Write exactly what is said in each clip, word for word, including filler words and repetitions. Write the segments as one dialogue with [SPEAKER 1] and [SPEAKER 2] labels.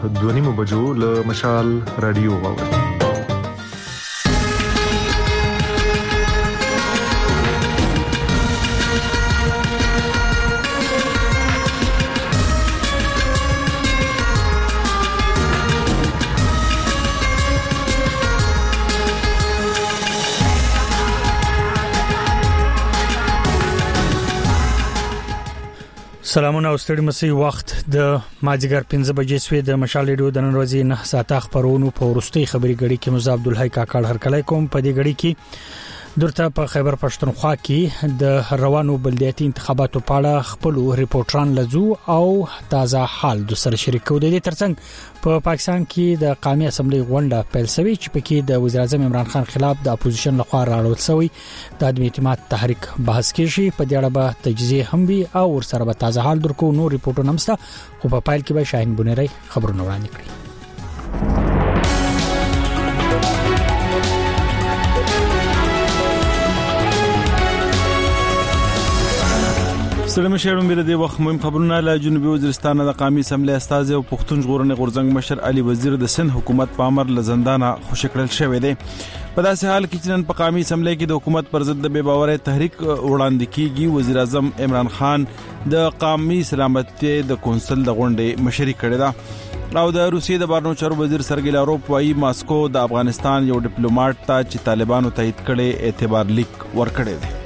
[SPEAKER 1] دونیمو بجو له مشال رادیو واوري.
[SPEAKER 2] سلامونه او ستړي مسي وخت د ماجګر پنځه بجې سوي د مشال ریډیو د نن ورځې نه ساعت خبرونو په ورستي خبري غړي کې مزه عبدالحی کاکړ هرکلای کوم په دې غړي کې درته په خیبر پښتونخوا کې د روانو بلدیاتي انتخاباتو په اړه خپل ریپورټران لزو او تازه حال د سره شریکو د دې ترڅنګ په پاکستان کې د قومي اسمبلی غونډه پیل شوې چې پکې د وزیر اعظم عمران خان خلاف د اپوزیشن لخوا راوړل شوی د عدم اعتماد تحریک بحث کیږي په دې اړه به تجزیه هم وي او ورسره به تازه حال درکو نو ریپورټونه همسته خو په پایل کې به شاهین بنيري خبرونه وړاندې کړي.
[SPEAKER 3] سلام شهرون بیر دی وخت مهم خبرونه له جنوبي وزیرستان د قومي اسمبلی استاذ او پښتون ژغورنې غورځنګ مشر علي وزیر د سند حکومت په امر له زندانه خوشی کړل شوی دی. په داسې حال کې چې نن په قومي اسمبلی کې د حکومت پر ضد د بے باورۍ تحریک وړاندې کیږي، وزیر اعظم عمران خان د قومي سلامتۍ د کونسل د غونډې مشري کړې ده او د روسیې د بهرنیو چارو وزیر سرګی لاروف وايي ماسکو د افغانستان یو ډیپلوماټ ته چې طالبانو تایید کړي اعتبار لیک ورکړی دی.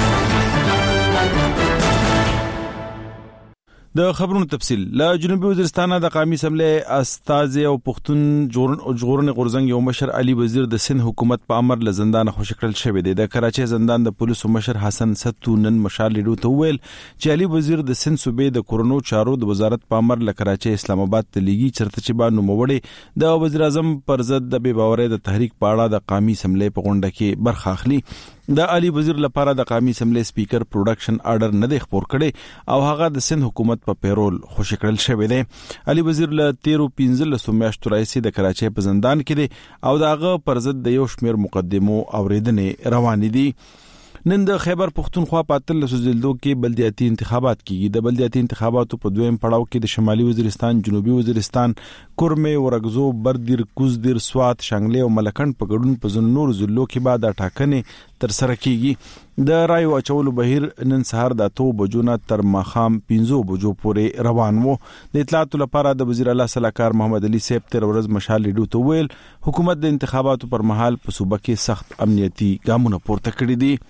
[SPEAKER 3] د خبرونو تفصیل له جنوبي وزیرستان د قومي اسمبلی استاذ او پښتون ژغورنې غورځنګ یو مشر علي وزیر د سند حکومت په امر له زندان خوشی کړل شوی دی. د کراچۍ زندان د پولیسو مشر حسن ستو نن مشال ریډیو ته ویل چې علي وزیر د سند صوبې د کورونو چارو د وزارت په امر له کراچۍ اسلام آباد ته لیږي چرته چې با نوموړي د وزیر اعظم پر ضد د بے باورۍ د تحریک په اړه د قومي اسمبلی په غونډه کې برخه اخلي. د علي وزیر لپاره د قومي اسمبلی سپیکر پروډکشن آرډر نه دی خبر کړي او هغه د سند حکومت په پیرول خوشی کړل شوی دی. علي وزیر له تیرو پنځلسو میاشتو راهیسې د کراچۍ په زندان کې دی او دغه پر ضد د یو شمېر مقدمو اوریدنې روانې دي. نن د خیبر پښتونخوا په اتلسو ضلعو کې بلدیاتي انتخابات کیږي. د بلدیاتي انتخاباتو په دویم پړاو کې د شمالي وزیرستان، جنوبي وزیرستان، کورمه، ورغزو، بردیر، کوزدیر، سوات، شانګلې او ملکند په ګډون په ځینو نورو ضلعو کې به د ټاکنې تر سره کیږي. د رایو اچولو بهیر نن سهار د اتو بجو نه تر ماښام پنځو بجو پورې روان وو. د اطلاعاتو لپاره د وزیر اعلی صلاحکار محمد علي صاحب تر ورځ مشال ریډیو ته ویل حکومت د انتخاباتو پر مهال په صوبه کې سخت امنیتي ګامونه پورته کړي دي.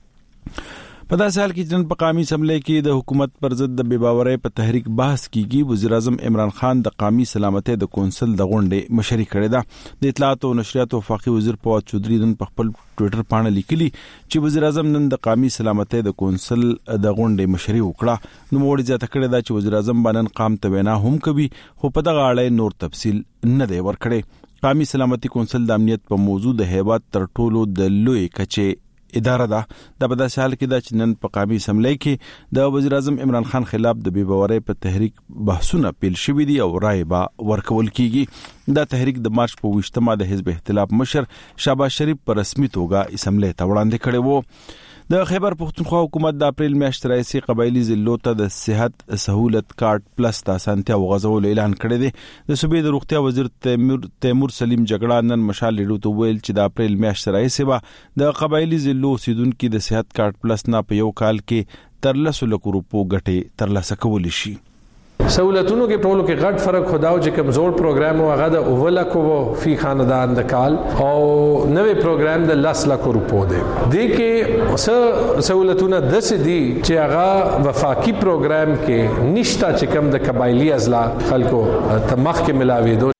[SPEAKER 3] په داسې حال کې چې نن په قومي اسمبلی کې د حکومت پر ضد د بے باورۍ په تحریک بحث کیږي، وزیر اعظم عمران خان د قومي سلامتۍ د کونسل د غونډې مشري کړې ده. د اطلاعات او نشریات وفاقي وزیر فواد چودھری نن په خپل ټوئیټر باندې لیکلي چې وزیر اعظم نن د قومي سلامتۍ د کونسل د غونډې مشري وکړه. نو موږ زیاته کړې ده چې وزیر اعظم باندې قام ته وینا هم کوي خو په دغه اړه نور تفصیل نه دی ورکړی. قومي سلامتۍ کونسل د امنیت په موضوع د هیواد تر ټولو د لوی کچې اداره ده. د په داسې حال کې دا چې نن په قومي اسمبلی کې د وزیر اعظم عمران خان خلاف د بے باورۍ په تحریک بحثونه پیل شوي دي او رای به ورکول کیږي. دا تحریک د مارچ په ویشتمه د حزب اختلاف مشر شهباز شریف په رسمي توګه اسمبلی ته وړاندې کړی وو. د خیبر پښتونخوا حکومت د اپریل میاشتې راهیسې قبایلي ضلعو ته د صحت سہولت کارت پلس ته اسانتیا وغځولو اعلان کړی دی. د صوبې د روغتیا وزیر تیمور تیمور سلیم جګړه نن مشال ریډیو ته ویل چې د اپریل میاشتې راهیسې به د قبایلي ضلعو اوسیدونکو د صحت کارت پلس نه په یو کال کې تر لسو لکو روپو ګټې ترلاسه کولی شي.
[SPEAKER 4] سہولتونو کې ټولو کې غټ فرق خداو چې کمزور پروګرام او هغه د اوله کو فی خاندان د کال او نوې پروګرام د لاس لکو روپو دی. د کې څه سہولتونه د سدي چې هغه وفاقي پروګرام کې نشتا چې کم د قبایلی ازلا خلکو تمخ کې ملاوي دو.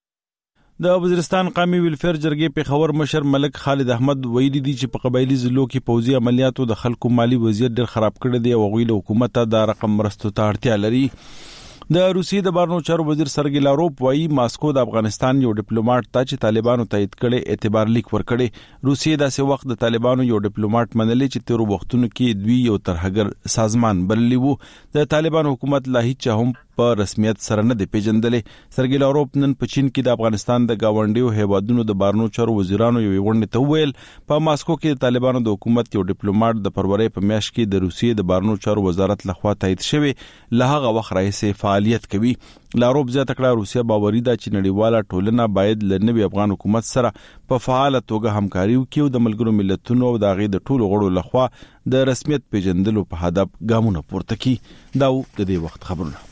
[SPEAKER 3] د وزیرستان قومي ویلفیر جرګې په خبر مشر ملک خالد احمد ویلي دي چې په قبایلی ضلعو کې پوځي عملیاتو د خلکو مالی وضعیت ډېر خراب کړی دی او غوښتل حکومت ته د رقم مرستو ته اړتیا لري. د روسیې د بهرنیو چارو وزیر سرګی لاروف وايي ماسکو د افغانستان یو ډیپلوماټ ته چې طالبانو تایید کړي اعتبار لیک ورکړي. روسیې داسې وخت د طالبانو یو ډیپلوماټ منلي چې تیرو وختونو کې دوی یو ترهګر سازمان بللی وو. د طالبانو حکومت لا هیڅ هم په رسمیت سره نه دی پیژندلې. سرګی لاروف نن په چین کې د افغانستان د گاونډیو هیوادونو د بهرنیو چارو وزیرانو یو غونډه ته ویل په ماسکو کې د طالبانو د حکومت یو ډیپلوماټ د فروری په میاشت کې د روسیې د بهرنیو چارو وزارت لخوا تایید شوی له هغه وخت راهیسې فعال فعالیت کوي. لاروب زیاته کړه روسیا باوري ده چې نړیواله ټولنه باید له نوي افغان حکومت سره په فعاله توګه همکاري وکړي او د ملګرو ملتونو او د هغې د ټولو غړو لخوا د رسمیت پیژندلو په هدف ګامونه پورته کړي. دا د دې وخت خبرونه.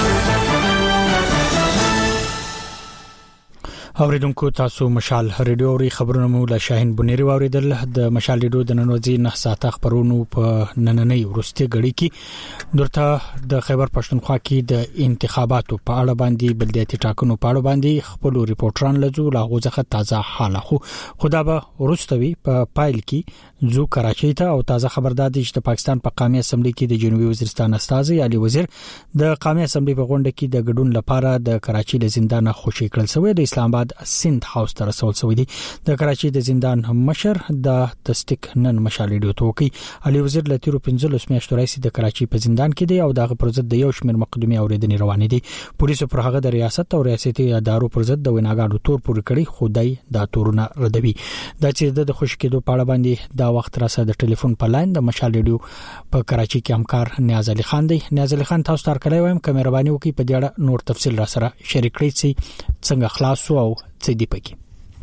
[SPEAKER 2] اوریدونکو تاسو مشال ریډیو ری خبرونه مو له شاهین بنيري واوریدل. د مشال ریډیو د ننوځي نه ساعته خبرونو په نننۍ ورستي غړي کې درته د خیبر پښتونخوا کې د انتخاباتو په اړه باندې بلدیاتي ټاکنو په اړه باندې خپل ریپورټران لزو لاغوزه تازه حاله خو خدا به ورستوي په پایل کې زو کراچۍ ته او تازه خبردار دي چې د پاکستان په قومي اسمبلی کې د جنوبي وزیرستان استاذ علي وزیر د قومي اسمبلی په غونډه کې د ګډون لپاره د کراچۍ له زندان خوشی کړل شوی. د اسلام آباد سند هاوس ته رسول شوی دی. د کراچۍ د زندان مشر د تصدیق نن مشال ریډیو توکي علي وزیر له تیرو پنځلس میاشتو راځي د کراچۍ په زندان کې دی او دغه پر ضد د یو شمېر مقدمې اوریدنې روانې دي. پولیسو پر هغه د ریاست او ریاستي ادارو پر ضد د ویناګانو تور پورې کړی خدای دا تورونه ردوي. د چې د خوش کېدو په اړه باندې دا وخت راسه د ټلیفون په لاین د مشال ریډیو په کراچۍ کې همکار نیاز علي خان دی. نیاز علي خان تاسو تر کله وایم کمرباني وکي په دې اړه نور تفصیل را سره شریک کړئ چې څنګه خلاص او څه دی پکې.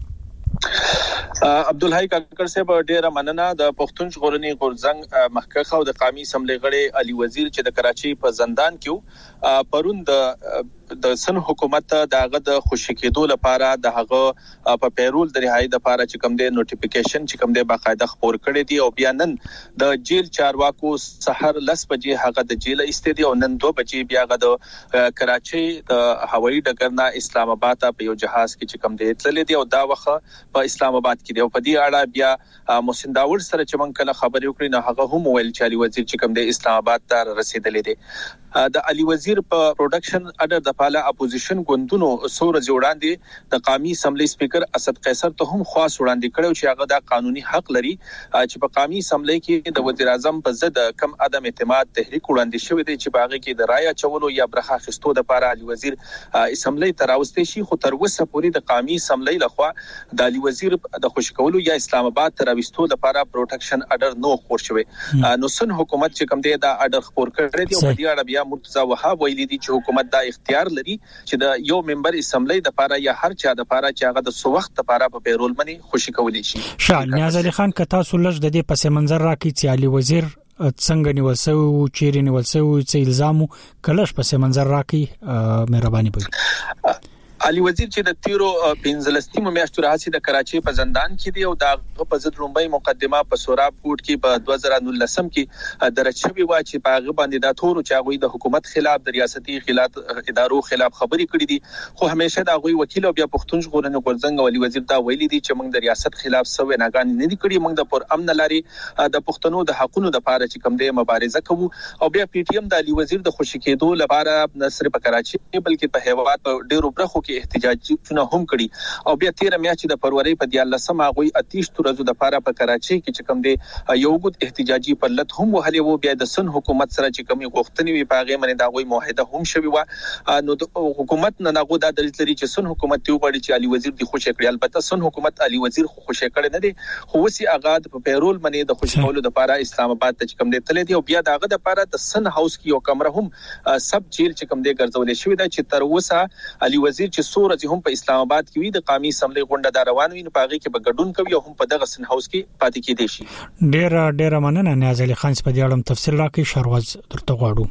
[SPEAKER 5] عبدالحی کاکړ صاحب ډیره مننه. د پښتون ژغورنې غورځنګ مخکخ او د قومي اسمبلی غړي علي وزیر چې د کراچۍ په زندان کې پرون د د سن حکومت دغه د خوشی کېدو لپاره د هغه په پیرول د رهایی د لپاره چې کوم د نوټیفیکیشن چې کوم د باقاعده خبر کړی دی او بیا نن د جیل چارواکو سحر لس بجې هغه د جیل استدی او نن دو بجې بیا هغه د کراچۍ د هوایي ډګر نه اسلام آباد ته په یو جهاز کې چې کوم د تللی دی او دا وخت په اسلام آباد کې دی او په دې اړه بیا محسن داور سره چې مونږ کله خبرې وکړې نه هغه هم ویل چې علي وزیر چې کوم د اسلام آباد ته رسیدلې دی. د علي وزیر په پروډکشن اډر د پاله اپوزیشن ګوندونو سور جوړاندې د قومي اسمبلی سپیکر اسد قیصر ته هم خاص وړاندې کړو چې هغه د قانوني حق لري چې په قومي اسمبلی کې د وزیر اعظم په ضد کم عدم اعتماد تحریک وړاندې شوی دی چې باغې کې د رای چولو یا برخه خستو د لپاره علي وزیر اسمبلی تراوستي شي. خو تر اوسه پورې د قومي اسمبلی لخوا د علي وزیر د خوشکولو یا اسلام آباد تراوستو د لپاره پروټیکشن اډر نو خور شوی. نو سن حکومت چې کوم دی دا اډر خور کړی دی او په دې اړه بیا مرتضی وهاب ویلي دي چې حکومت دا اختیار لري چې د یو ممبر اسمبلی د لپاره یا هر چا د لپاره چې هغه د سو وخت لپاره په پیرول منی خوشی کولی شي.
[SPEAKER 2] شاه نیاز علي خان کتا سولج د دې پس منظر راکې چې علي وزیر څنګه نیول سو چیرې نیول سو چې الزامو کلش پس منظر راکې مهرباني وکړئ.
[SPEAKER 5] علي وزیر چې د تیرو پنځلسمه میاشتو راځي د کراچۍ په زندان کې دی او دا په ضد رومبای مقدمه په سوراب کوټ کې په دوه زره نولسم کې درج شوی و چې په هغه باندې دا تور چې هغه د حکومت خلاف د ریاستي خلاف ادارو خلاف خبري کړې دي. خو همیشه دا غوي وکیل او بیا پښتون ژغورنې غورځنګ علي وزیر دا ویلي دي چې موږ د ریاست خلاف سوې ناګان نه دي کړې. موږ د پر امن لاري د پښتنو د حقونو د لپاره چې کوم دی مبارزه کوو او بیا پی ټی ایم د علي وزیر د خوشی کېدو لپاره نه صرف په کراچۍ بلکې په هیواد په ډیرو برخو احتجاجونه هم کړي او بیا تیر میاشت د فروری په دیارلسمه غوي اتیش تورزو د لپاره په کراچۍ کې چې کوم دی یو غوډ احتجاجي پرلط هم وهلې وو. بیا د سن حکومت سره چې کومي غوښتنې وي په هغه باندې دا غوي مواهده هم شوی و. نو د حکومت نه نغو دا دلیل لري چې سن حکومت یو غړي چې علي وزیر دی خوشی کړی. البته سن حکومت علي وزیر خوشی کړی نه دی خو وسی اغاد په پیرول باندې د خوشحالو د لپاره اسلام آباد ته چې کوم دی تللی دی او بیا داغه د لپاره د سن هاوس کې یو کمره هم سب جیل چې کوم دی ګرځولې شوی دا چې تر اوسه علي وزیر چې سورج هم په اسلام آباد کې وي د قومي اسمبلی غونډه دا روان وي نو پاغي کې به ګډون کوي او هم په دغه سن هاوس کې پاتې کېدي شي.
[SPEAKER 2] ډېر ډېر مننه نیاز علي خان په دې اړه تفصیل راکړي. شروز درته غواړو.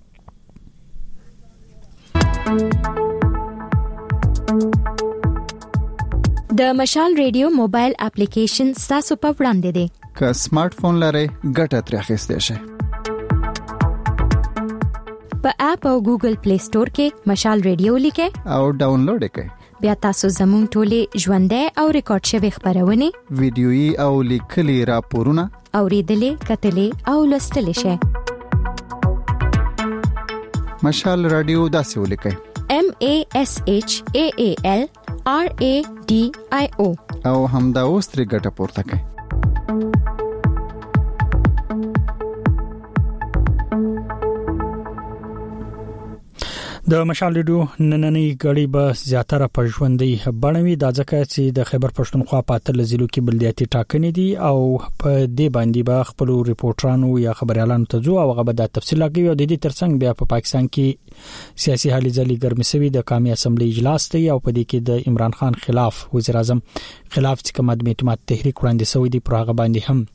[SPEAKER 6] د مشال ریډیو موبایل اپلیکیشن تاسو په وړاندې دی.
[SPEAKER 7] که سمارټ فون لرئ ګټه ترې اخیستئ شئ.
[SPEAKER 6] په اپ او ګوګل پلی سٹور کې مشال ریډیو لیکئ
[SPEAKER 7] او ډاونلوډ کړئ.
[SPEAKER 6] بیا تاسو زموږ ټولې ژوندۍ او ریکارډ شوی خبرونه
[SPEAKER 7] ویډیويي او لیکلي راپورونه
[SPEAKER 6] اوریدلې کتلې او لوستلې شئ.
[SPEAKER 7] مشال رادیو داسې ولیکئ
[SPEAKER 6] M A S H A A L R A D I O
[SPEAKER 7] او همدا اوس ترې ګټه پورته کړئ.
[SPEAKER 2] د مشال ریډیو نننۍ غړي به زیاتره په ژوندۍ بڼوي د ځکه چې د خیبر پښتونخوا په تل ضلعو کې بلدیاتي ټاکنې دي او په دې باندې به خپل ریپورټرانو یا خبريالانو ته ځو او هغه به د تفصیل لګي او د دې ترڅنګ بیا په پاکستان کې سیاسي حالې ځلې ګرمسوي د قومي اسمبلی اجلاس دی او په دې کې د عمران خان خلاف وزیر اعظم خلاف چې کوم د اعتماد تحریک وړاندې شوی دی پر هغه باندې هم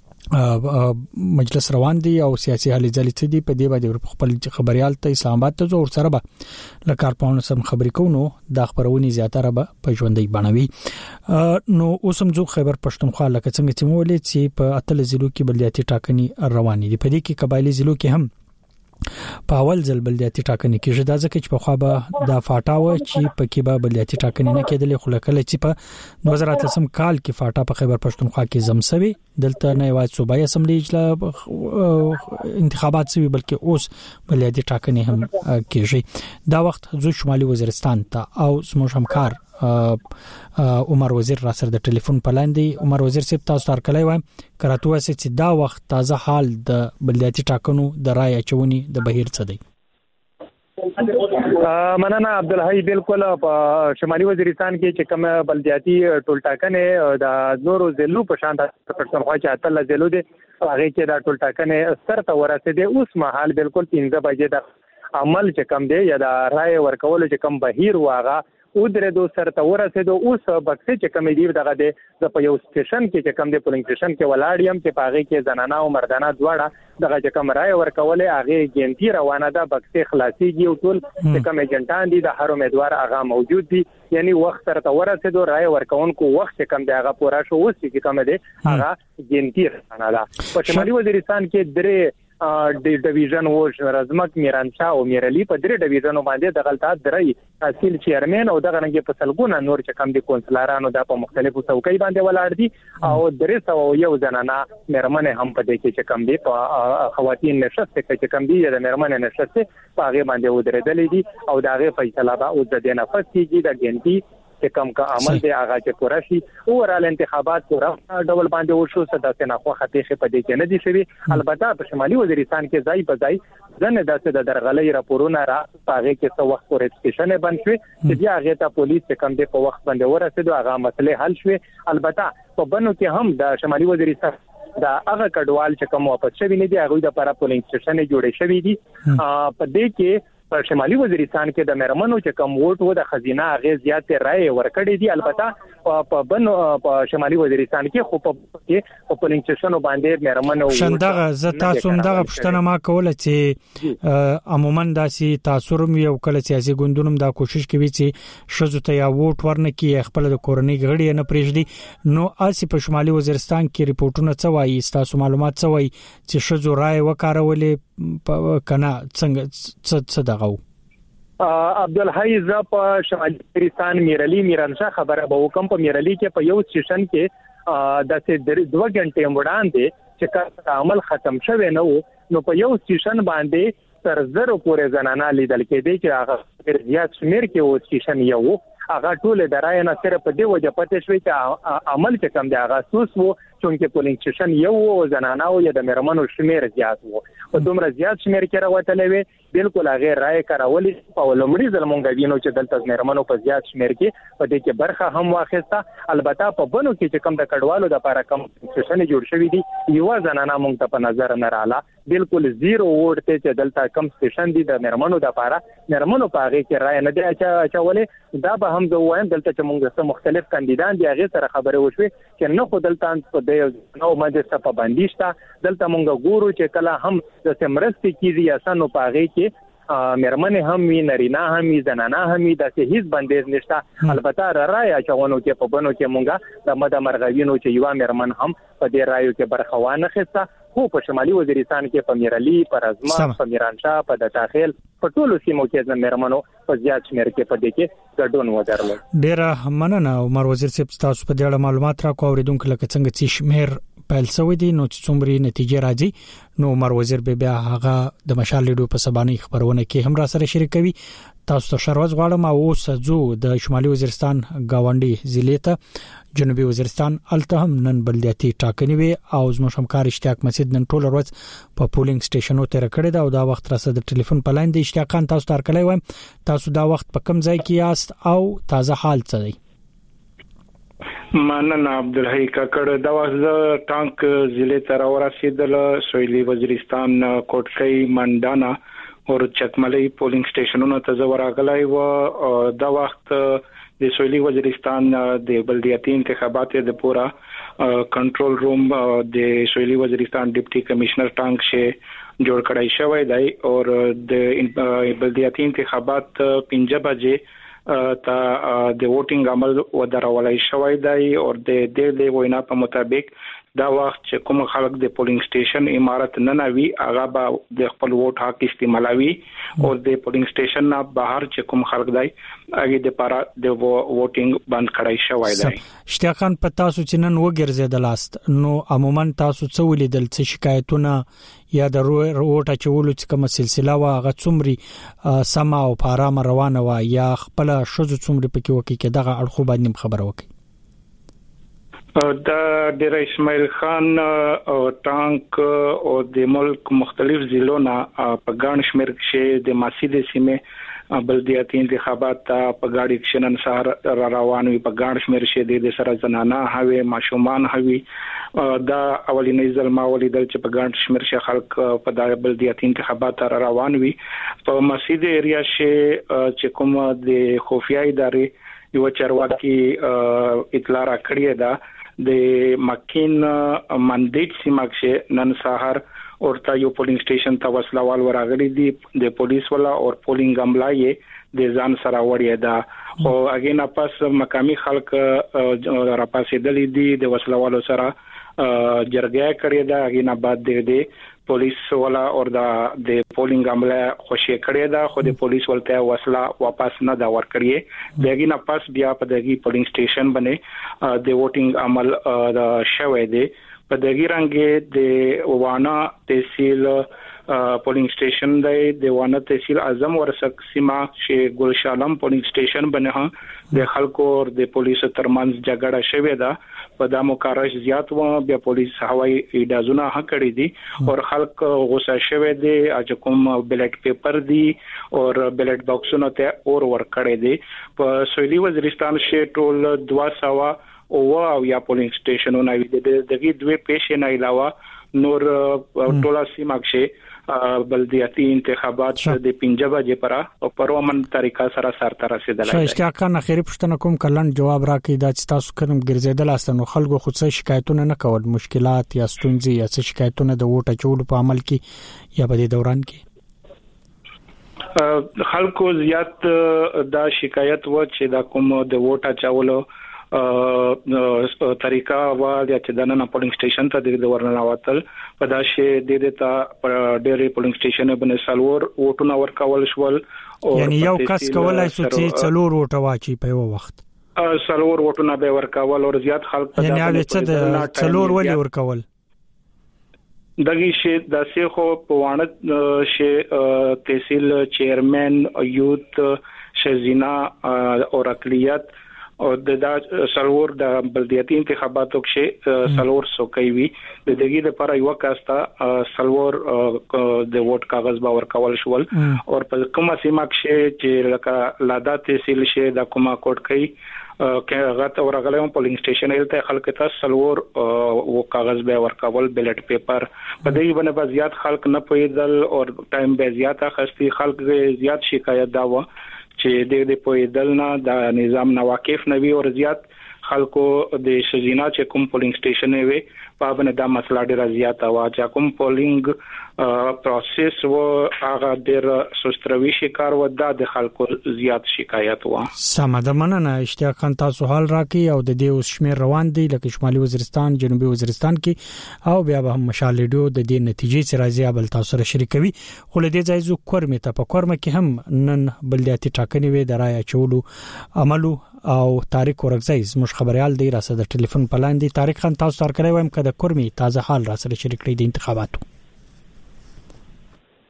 [SPEAKER 2] مجلس روان دي او سیاسي حالې ځلې څه دي په دې باندې خپل خبريال ته اسلام آباد ته زور سره به لکار پاون سم خبرې کوو د خبرونې زیاتره به په ژوندۍ بڼوي نو اوسم جو خیبر پښتونخوا لکه څنګه چې مولې چې په اتل ضلعو کې بلدیاتي ټاکنې روان دي په دې کې قبایلی ضلعو کې هم په اول ځل بلدیاتي ټاکنې کې جدا ځکه چې په خوا به د فاټاو چې په کې به بلدیاتي ټاکنې نه کېدلې خو لکه چې په دوه زره اتلسم کال کې فاټا په خیبر پښتونخوا کې زمسوي دلته نه یوازې صوبایي اسمبلی اجلاس انتخابات سوي بلکې اوس بلدیاتي ټاکنې هم کېږي دا وخت زو شمالي وزیرستان ته او زموږ همکار عمر وزیر را سره د ټلیفون پلاندې عمر وزیر صاحب تاسو تر کله وایم کراته واسه چې دا وخت تازه حال د بلدیاتي ټاکنو د رای اچونې د بهیر څه دی
[SPEAKER 8] مننه عبدالحی بالکل په شمالي وزیرستان کې چې کوم بلدیاتي ټول ټاکنې د نورو ضلعو په شان د پښتونخوا چې اتل ضلعو دي هغه کې د ټول ټاکنې سر ته ورسېده اوس مهال بالکل پنځه بجې د عمل چې کم دی یا د رای ورکول چې کم بهیر واغه او درې دو سر ته ورسېدو اوس بکسې چې کم دی دغه د په یو سټیشن کې چې کم دی پولینګ سټیشن کې ولاړ يم چې پاغه کې زنانه او مردانه دواړه دغه چې کم رای ورکول هغه ګنتی روانه ده بکسې خلاصيږي او ټول چې کم ایجنټان دي د هر امیدوار هغه موجود دي یعنی وخت سره ته ورسېدو رای ورکونکو وخت چې کم دی هغه پورا شو اوس چې کم دی هغه ګنتی روانه ده په شمالي وزیرستان کې درې د ډیویژن ووش رزمک میرانشاه او میرلی په درې ډیویژنو باندې د غلطات درې تحصیل چیرمن او دغه رنګ په سلګونه نور چې کم دي کونسلارانو د په مختلفو څوکۍ باندې ولاړ دي او درې سو یو زنانه مېرمنې هم په دې کې چې کم دي په خواتین نشست کې چې کم دي د مېرمنې نشست په هغه باندې ودرېدلې دي او دا غي فیصله به او د دې نفس کېږي د ګنتی چې کم کا عمل دی هغه چې پوره شي او ورال انتخابات پوره ډول باندې وشو صداسه نه خو خطیخه په دې کې نه دي شوی البته په شمالي وزیرستان کې ځای په ځای ځنه داسې د درغلې راپورونه را پاره کې څو وخت پورې سټیشن بند شوی چې بیا هغه ته پولیس کم دی په وخت باندې ورسېدو هغه مسله حل شوی البته په بنو کې هم د شمالي وزیرستان دا هغه کډوال چې کوم واپس شوی نه دي هغه د لپاره پولینګ سټیشن جوړې شوی دي په دې کې په شمالي وزیرستان کې د مېرمنو چې کم ووټ و د خزینه هغه زیات رائے ورکړې دي البته په بن په شمالي وزیرستان کې خو په په پولینګ سټیشن باندې مېرمنو
[SPEAKER 2] شندغه ز تاسو هم دغه پښتنه ما کوله چې عموما داسي تاثیر مې یو کله سیاسي ګوندونو دا کوشش کوي چې شزو ته یا ووټ ورنکي خپل د کورنۍ غړي نه پرېږدي نو اسی په شمالي وزیرستان کې ریپورتونه څه وایي تاسو معلومات څه وایي چې شزو رائے وکارولې کنه څنګه څه دغه
[SPEAKER 8] عبدالحی ز په شمالي وزیرستان میرلی میرانشاه خبره به وکم په میرلی کې په یو سټیشن کې د څه دوه غنټې وړاندې چې عمل ختم شوه نو نو په یو سټیشن باندې تر زر پورې زنانه لیدل کېدی چې هغه زیات شمیر کې و سټیشن یو هغه ټول درای نه سره په دی وجه پته شوی چې عمل کې کم دی هغه سوس وو چې پولینګ سټیشن یو و زنانه او د مېرمنو شمیر زیات وو په دومره زیات شمیر کې راوتلې وي بالکل هغه رائے کارولې په لومړي ځل مونږ وینو چې دلته مېرمنو په زیات شمیر کې په دې کې برخه هم واخیسته البته په بنو کې چې کم د کډوالو د لپاره کم سټیشن جوړ شوی دی یو زنانه مونږ ته په نظر نه رااله بالکل زیرو ووټ ته چې دلته کم سټیشن دی د مېرمنو د لپاره مېرمنو په هغه کې رائے نه دی اچولې دا به هم زه وایم دلته چې مونږ سره مختلف کاندیدان دي هغه سره خبرې وشوي چې نه خو دلته په دې نو مجلس په باندېشتا دلته مونږ ګورو چې کله هم د سمرستي کیږي اسانو په هغه کې مېرمنې هم وی نرینا هم وی زنانه هم وی د هیڅ بندیز نشته البته رای اچونو کې په بنو کې مونږه د مده مرغوینو چې یو مېرمن هم په دې رایو کې برخه وانه خسته خو په شمالي وزیرستان کې په میرلی پر ازما په میرانشاه په د داخل په ټولو سیمو کې د مېرمنو په زیات شمیر کې په دې کې ګډون ودرل
[SPEAKER 2] ډیر مننه عمر وزیر صاحب تاسو په دې اړه معلومات را کووریدونکو لکه څنګه چې شمیر پیل شوی دی نو څومره نتیجه راځي نو عمر وزیر به بیا هغه د مشال لیډو په سبانه خبرونه کې هم را سره شریک کوي تاسو ته شروز غواړم او اوس ځو د شمالي وزیرستان گاونډي ضلع ته جنوبي وزیرستان الته هم نن بلدیاتي ټاکنې وي او زموږ همکار اشتیاق مسجد نن ټول ورځ په پولینګ سټیشنو تیر کړی دا او دا وخت راځه د ټلیفون په لاین دی اشتیاق خان تاسو تر کله وایم تاسو دا وخت په کوم ځای کې یاست او تازه حال څه دی
[SPEAKER 9] مننه عبدالحی کاکړ دا وخت ټانک ضلع ته ورسېدل سویلي وزیرستان کوټکۍ منډانا او چکملې پولینګ سټیشنونو ته ورغلای و دا وخت د سویلي وزیرستان د بلدیاتي انتخاباتو د پورا کنټرول روم د سویلي وزیرستان ډیپټي کمشنر ټانک شه جوړ کړای شوی دی او د بلدیاتي انتخابات پنځه بجې تا د ووټینګ عمل ودرولای شوی دی او د دې د وینا په مطابق دا وخت چې کوم خلک د پولینګ سټیشن امارت نه نوي هغه به د خپل ووټ حق استعمالوي او د پولینګ سټیشن نه بهر چې کوم خلک دی هغه د پاره د ووټینګ بند کړای شوی دی
[SPEAKER 2] اشتیاق خان په تاسو چې نن وګرځیدل است نو عموما تاسو څه ولیدل څه شکایتونه یا د ووټ اچولو څخه کومه سلسله وا غ څومره سما او پارامه روانه وا یا خپل شوزو څومره پکې وکي کې دغه اړخو باندې خبره وکي
[SPEAKER 9] دا ډیر اسماعیل خان او ټانک او د ملک مختلف ضلعو نه په ګڼ شمېر کې د ماسیده سیمه بلدیاتي انتخابات په ګاډي کښنن سره را روان وي په ګڼ شمېر کې د سره زنانه هوي ماشومان هوي دا اولینې ځل ما ولیدل چې په ګڼ شمېر کې خلک په د بلدیاتي انتخابات را روان وي په ماسیده ایریا چې کوم د خفیه ادارې یو چارواکي اطلاع را کړې ده د مکین منډیټ سیمه کې نن سحر اورتا یو پولینګ سټیشن ته وسلوال ورغلي دي د پولیس ولا او پولینګ عملای د ځان سره وړي ده او اګینا پاس مقامی خلک را پاسېدلې دي د وسلوالو سره جرګه کړې ده اګینا بعد د پولیس ولا او د پولینګ عمله خوشی کړې ده خو د پولیس ولته وسله واپس نه دا ور کړې دغه نه پاس بیا په دغه پولینګ سټیشن باندې د ووټینګ عمل د شوې ده په دغه رنګ د وانا تحصیل پولینګ سټیشن دی د وانا تحصیل اعظم ورسک سیمه چې ګلشالم پولینګ سټیشن باندې د خلکو او د پولیسو ترمنځ جګړه شوې ده په د مقارش زیات و بیا پولیس هوایي اډازونه هکړې دي او خلک غوسه شوې دي چې کوم بیلټ پیپر دي او بیلټ باکسونه ته اور ور کړې دي په سویلي وزیرستان کې ټول دوا سوا او او یا پولینګ سټیشنونه وي د دغه دوه پېښې نه علاوه نور ټوله سیمه کې بلدیاتي انتخابات د پنځه بجې پر او پرامن طریقه سره سره رسیدل
[SPEAKER 2] شي اشتیاق خان اخیری پښتنه کوم کلن جواب راکړي دا چې تاسو کوم ګرځیدل استنو خلکو خود څه شکایتونه نه کول مشکلات یا ستونزې یا څه شکایتونه د ووټ اچولو په عمل کې یا په دې دوران کې
[SPEAKER 9] خلکو زیات دا شکایت و چې دا کوم د ووټ اچولو طریقه وا د چدانه پولینګ سټیشن ته د ورننواتل په داسې د دې ته ډېری پولینګ سټیشن باندې سالور ووټونه ورکول شول
[SPEAKER 2] یعنی یو کس کولای شو چې څلور ووټه واچي په یو وخت
[SPEAKER 9] سالور ووټونه به ورکول او زیات خلک
[SPEAKER 2] په یعنی څه څلور ولې ورکول
[SPEAKER 9] دغه شی د سیخو په وانه شی تحصیل چیرمن یوت شزینا او اقلیت او د سلور د بلدیاتي انتخاباتو کې سلور سو کوي د دغه لپاره یو کاستا سلور د ووټ کاغذ باور کول شول او په کومه سیمه کې چې لکه لادا تحصیل شي د کومه کوټ کوي کې غته ورغلم پولینګ سټیشن الته خلک ته سلور او کاغذ به ورکول بیلټ پیپر په دې باندې زیات خلک نه پویدل او ټایم به زیات اخستي خلک زیات شکایت دا و چې د دې پویدل نه د نظام نه واقف نه وي او زیات خلکو د شزینا چې کوم پولینګ سټیشن وي په باندې دا مسله ډیره زیاته وا چې کوم پولینګ پروسس و هغه ډیر سستروي شکار و د خلکو زیات شکایت و
[SPEAKER 2] سمه مننه اشتیاق خان تاسو حال راکې او د دې اوس شمیر روان دي لکه شمالي وزیرستان جنوبي وزیرستان کې او بیا به هم مشال ریډیو د دې نتیجې چې راځي بل تاسو سره شریکوي خو له دې ځای زو کورمه ته په کورمه کې هم نن بلدیاتي ټاکنې وي د رای چولو عملو او تاریخ ورغځي زموږ خبريال دی راسه د ټلیفون پلان دی تاریخ خان تاسو سره کوي وایم کده کورمي تازه حال را سره شریک کړی د انتخاباتو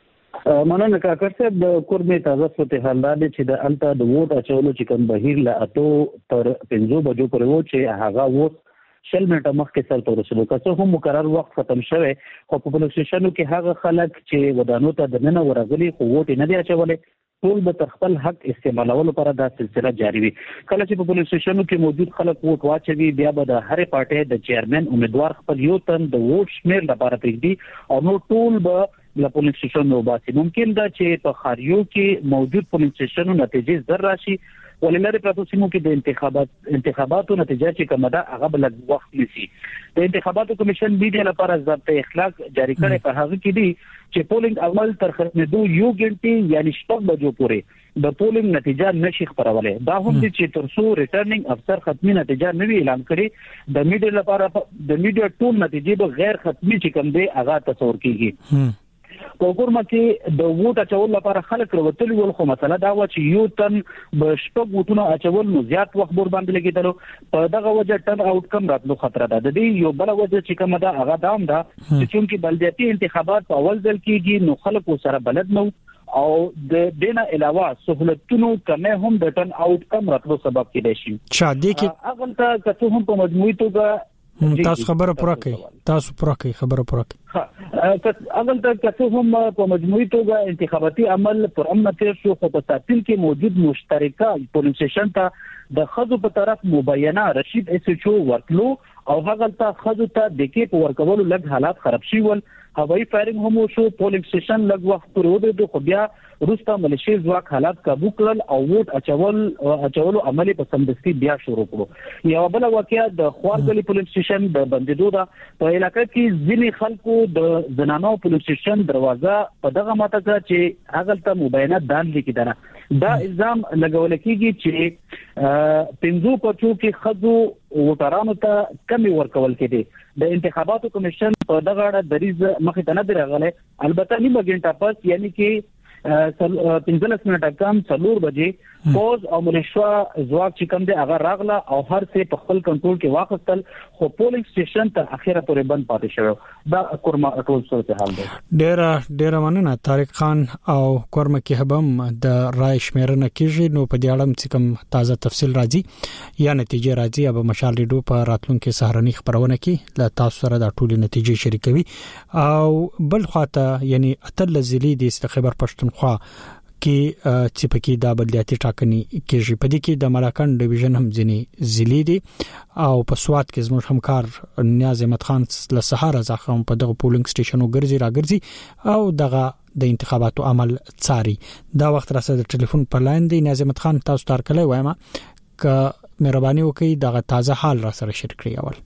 [SPEAKER 10] مننه کاکړ صاحب د کورمې تازه صورت حال دا چې د الته د ووټ اچولو چې کوم بهیر لا اتو تر پنځو بجو پورې و چې هغه ووټ شل منټه مخکې سره تر رسیدو که هم مقرر وخت ختم شوه خو په پولیس سټیشنو کې هغه خلک چې ودانو ته د نن ورغلي خو ووټ نه دی اچولي ټول به تر خپل حق استعمالولو لپاره دا سلسله جاری وي. کله چې په پولیس سټیشنو کې موجود خلک ووټ واچوي بیا به د هرې پارټۍ د چیرمن امیدوار خپل یو تن د ووټ شمیر لپاره پرېږدي او نو ټول به له پولیس سټیشنو باسي. ممکن دا چې په خاریو کې موجود پولیس سټیشنو نتیجې زر راشي ولله پراتو سیمو کې د انتخابات انتخاباتو نتیجه چې کومه ده هغه بل وخت نسی. د انتخاباتو کمیشن میډیا لپاره ضابطه اخلاق جاری کړي په هغه کې دي چې پولینګ عمل تر ختمېدو یو غنټه یعنی شپږ بجو پورې د پولینګ نتیجه نشي خبرولای. دا هم چې تر څو ریټرنینګ افسر ختمي نتیجه نوي اعلان کړي د میډیا لپاره د میډیا ټول نتیجې به غیر ختمي چې کوم دی هغه تصور کیږي. په کورما کې د ووټ اچول لپاره خلک وروتلی ول خو مسله دا و چې یو تن به شپږ ووټونه اچول نو زیات وخت بور باندې لګیدل په دغه وجه ټن اوټ کم راتلو خطر ده. د دې یو بل وجه چې کومه ده هغه دا هم ده چې چونکی بلدیاتي انتخابات په اول ځل کېږي نو خلکو سره بلد نو او د دینه علاوه سہولتونو کمه هم د ټن اوټ کم راتلو سبب کېدای شي.
[SPEAKER 2] چا دې کې
[SPEAKER 10] اغل ته کته هم په مجموعي توګه
[SPEAKER 2] تاسو خبره پوره کړئ تاسو پوره کړئ خبره پوره
[SPEAKER 10] کړئ. اول ته کته هم په مجموعي توګه انتخاباتي عمل پر امه تیر شو خو په ساتل کې موجود مشترکه پولیس سټیشن ته د خزو په طرف مبینه رشید اس ایچ او ورکلو او هغه ته خزو ته د کې په ورکولو لږ حالات خراب شي ول هوایي فایرینګ هم شو پولیس سټیشن لږ وخت پورې ودرېدو خو بیا روستا ملیشي ځواک حالات قابو کړل او ووټ اچول اچولو عمل په سمدستي بیا شروع کړو. یو بل واقعیا د خوارګلی پولیس سټیشن د بندیدو دا په علاقې کې ځینې خلکو د زنانو پولیس سټیشن دروازه په دغه ماته چې هغه ته مبینه دان لیکدنه دا الزام لګول کېږي چې پنځو پچو کې خزو وټرانو ته کمی ورکول کېدي. د انتخاباتو کمیشن په دغه اړه دریز مخې ته نه درغله البته نیمه غنټه پس یعنی کې پنځلس منټه کم څلور بجې پوز او ملیشیا ځواک چې کوم دی هغه راغله او هر څه په خپل کنټرول کې واخیستل خو پولینګ سټیشن تر اخیره پورې بند پاتې شو. دا کورما ټول صورت حال دی.
[SPEAKER 2] ډیر ډیر مننه طارق خان او کورما کې هم د رای شمیرنه کیږي نو په دې اړه چې کوم تازه تفصیل راځي یا نتیجه راځي او مشال ریډیو په راتلونکو سهارنی خبرونه کې ل تاسو سره د ټولې نتیجې شریکوي او بل خواته یعنی اتل زلی د خبر پښتون خو کې چې پکې د بلدیاتي ټاکنې کېږي په دې کې د ملاکان ډیویژن هم ځینی ضلع دي او په سواد کې زموږ همکار نیاز احمد خان له سهار ځخه په دغه پولینګ سټیشنو ګرځي راګرځي او دغه د انتخاباتو عمل څاري. دا وخت راځي د ټلیفون پر لاین دی نیاز احمد خان تاسو تار کله وایم ک مهرباني وکړئ دغه تازه حال را سره شریک کړئ. اول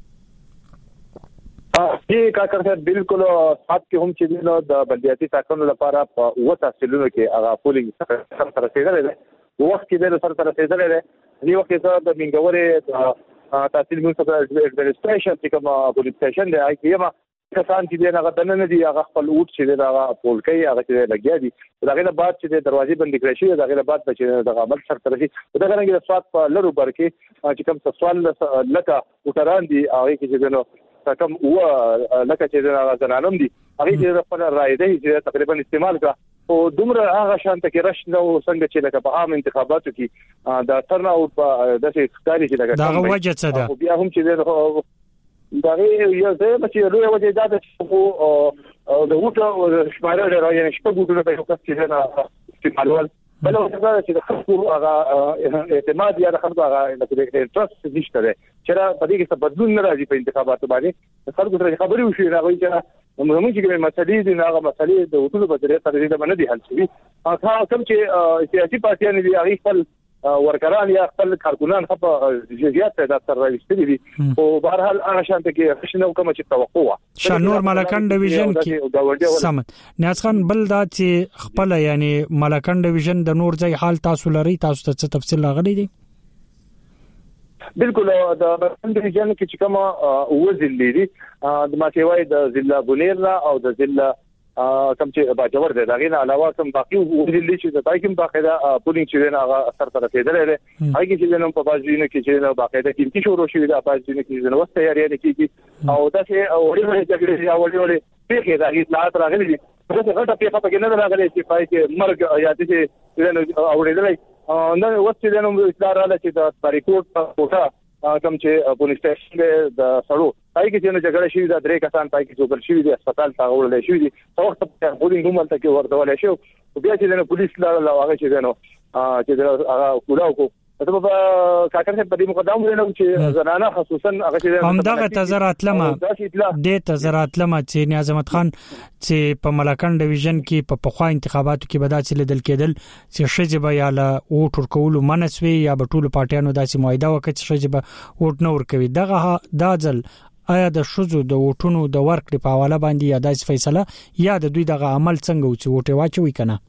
[SPEAKER 8] جی کاکړ صاحب بالکل سات کې هم چې نو د بلدیاتي ټاکنو لپاره په وو تحصیلونو کې هغه پولینګ سره سره رسیدلې ده وخت کې د سره سره رسیدلې ده. دی وخت کې د منګوري تحصیل منصفه ایڈمنسټریشن چې کوم پولیس سټیشن دی آی کی ما کسان چې دغه دنه نه دی هغه خپل ووټ چې دغه پولکي هغه چې لګیا دي دغه نه بعد چې دروازې بند کړې شي دغه نه بعد چې دغه عمل سره ترسي دغه رنګ د سواد په لرو برکه چې کوم سوال لکه وټران دي هغه کې چې نو کوم و لکه چې دا زنانم دي هغه چې خپل رائے دی چې تقریبا استعمال کړه او دومره هغه شانته کې رش نو څنګه چې لکه په عام انتخاباتو کې دا ترنا او د څه ښکاری چې
[SPEAKER 2] دا وجه څه ده
[SPEAKER 8] بیا هم چې دا یو ځای چې لوی وجه دا چې د وټو شماره راځي چې په وټو په یو څه چې نه استعمالول بل څه چې د خلکو هغه اعتماد یا د خلکو هغه د انټرست نشته ده چې را په دې کې څه بدلون نه راځي په انتخاباتو باندې خلکو ته خبرې وشي راغلي چې موږ چې مسلې دي هغه مسلې د وټو په ذریعہ سره دې باندې حل شي. هغه کوم چې سیاسي پارټیان دي هغه خپل ورکران یا خپل کارکونان خپل جزئیات پیدا سره راوستي دي او بهر حال هغه شانته کې خشنه کوم چې توقع
[SPEAKER 2] شانور ملکان ډیویژن کې سمت نیاز خان بل دا چې خپل یعنی ملکان ډیویژن د نور ځای حال تاسو لري تاسو ته تفصیل راغلي دي
[SPEAKER 8] بالکل د ملکان ډیویژن کې چې کوم او ځلې دي د ماکیوي د ضلع بونیر او د ضلع کوم چې باجوړ دی دا غینه علاوه کوم باقي ویلې چې دا کوم باقاعده پولینګ چې نه هغه اثر تر رسیدل دی هغه چې نن په بازینو کې چې نو باقاعده کیمتي شروع شوی دا بازینو کې نو وسته یاري کیږي او دا چې اوري چې یا وړي وړي پیخه دا اطلاعات راغلي دي دا غټه پیخه پکې نه راغلي چې پای کې مرګ یا چې اورېدلای نو وسته نو اطلاع راغله چې د باریکوټ کوټه کوم چې پولیس سټیشن د سړو پای کې چې جګړه شوې ده درې کسان پای کې جوړ شوی دي هسپتال ته وړل شوی دي څو وخت په پولینګ روم ته کې ورته ولې شو بیا چې نو پولیس لا هغه چې نو چې هغه کولاو کو ته په کاکر څخه په دې مقدمه ورنه چې زنانه خصوصا هغه چې
[SPEAKER 2] هم دغه تزرات لمه د تزرات لمه چې نیاز احمد خان چې په ملکان ډیویژن کې په پخوا انتخاباتو کې بدا چې لیدل کېدل چې شجبه یا له ووټ ورکولو منسوي یا په ټولو پارټیانو داسې معاهده وکړي چې شجبه ووټ نه ورکوي دغه داځل آیا د شوزو د ووټونو د ورکړې په حواله باندې یا داسې فیصله یا د دوی دغه عمل څنګه و چې ووټ واچوي کنه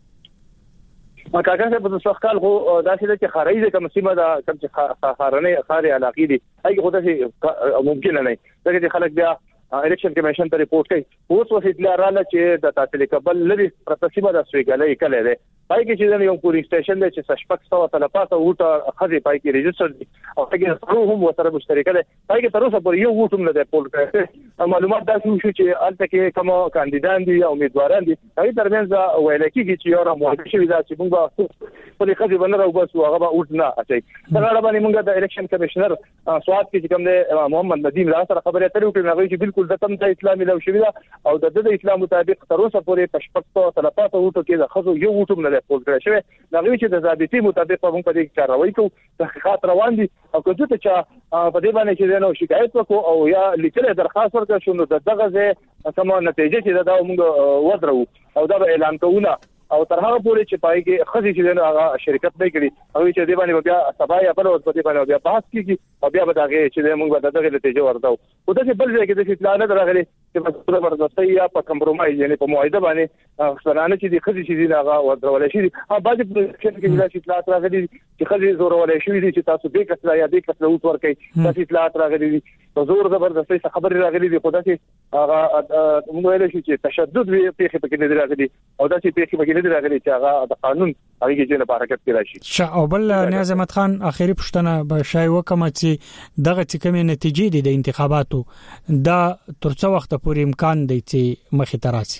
[SPEAKER 8] ما کاکا څه په څو کال خو داسې چې خارۍ د کوم سیمه د کوم چې خارنه خاري علاقې دي هغه خو داسې ممکن نه دی چې خلک بیا الیکشن کمیشن ته ریپورت کوي اوس وخت اطلاع رااله چې د تحصیل قبل لري پرتسیمه د سویګلې کله ده پای کې چې یو پولیس سټیشن دی چې شپږ سوه تلپاسه وټه خزي پای کې ریجستر دي او هغه سره هم وسره مشترک ده پای کې تر اوسه پورې یو وټم نه ده پول کړی معلومات دا شو چې الته کې کوم کاندیدان دي او امیدواران دي هغه ترمنځ ویل کېږي چې یو را موافق شوی دا چې موږ په دې خزي باندې راو بس هغه به وټ نه اچي دا باندې موږ د الیکشن کمیشنر سواد کې کوم دی محمد ندیم لا سره خبرې اترې وکړې هغه چې بالکل د تم د اسلامي لو شوی دا او د د اسلام مطابق تر اوسه پورې پښپټو تلپاسه وټو کې د خزو یو وټم نه پول کړی شوی دا غوي چې د ضابطي مطابق په موږ په دې کاروي کوو تحقیقات روان دي او که څه چې په دې باندې چې نو شکایت وکړو او یا لیکل درخواست ورکړو شو نو دغه ځای کوم نتیجه چې دا موږ ودرو او دا اعلان کوونه او تر هغه پورې چې پای کې خزي چې هغه شرکت نه کړي او چې دې باندې بیا سبا یا بل وخت باندې بیا بحث کیږي او بیا به دا چې موږ به دغه نتیجه ورته او دا چې بل ځای کې د اطلاع نه راغلي چې په زبردستۍ یا په کمپرومایز یعنی په معاهده باندې څنګه چې د خزي چې هغه ورته شي ها بعض پروژیکشن کې د اطلاع راغلي چې خزي زور ولې شي چې تاسو به کسلا یا دې کسلا وټ ورکړي تاسو اطلاع راغلي دي زور زبردستۍ خبرې راغلي دي خدای چې هغه موږ ویل شي چې تشدد به په کې کې راغلي او دا چې په کې کې راغلي چې هغه د قانون هغه کې نه حرکت کې راشي
[SPEAKER 2] شاه او بل نیاز احمد خان اخیری پښتنه به شای وکم چې دغه چې کومه نتیجې دي د انتخاباتو دا ترڅو وخت پورې امکان دی چې مخې ته راشي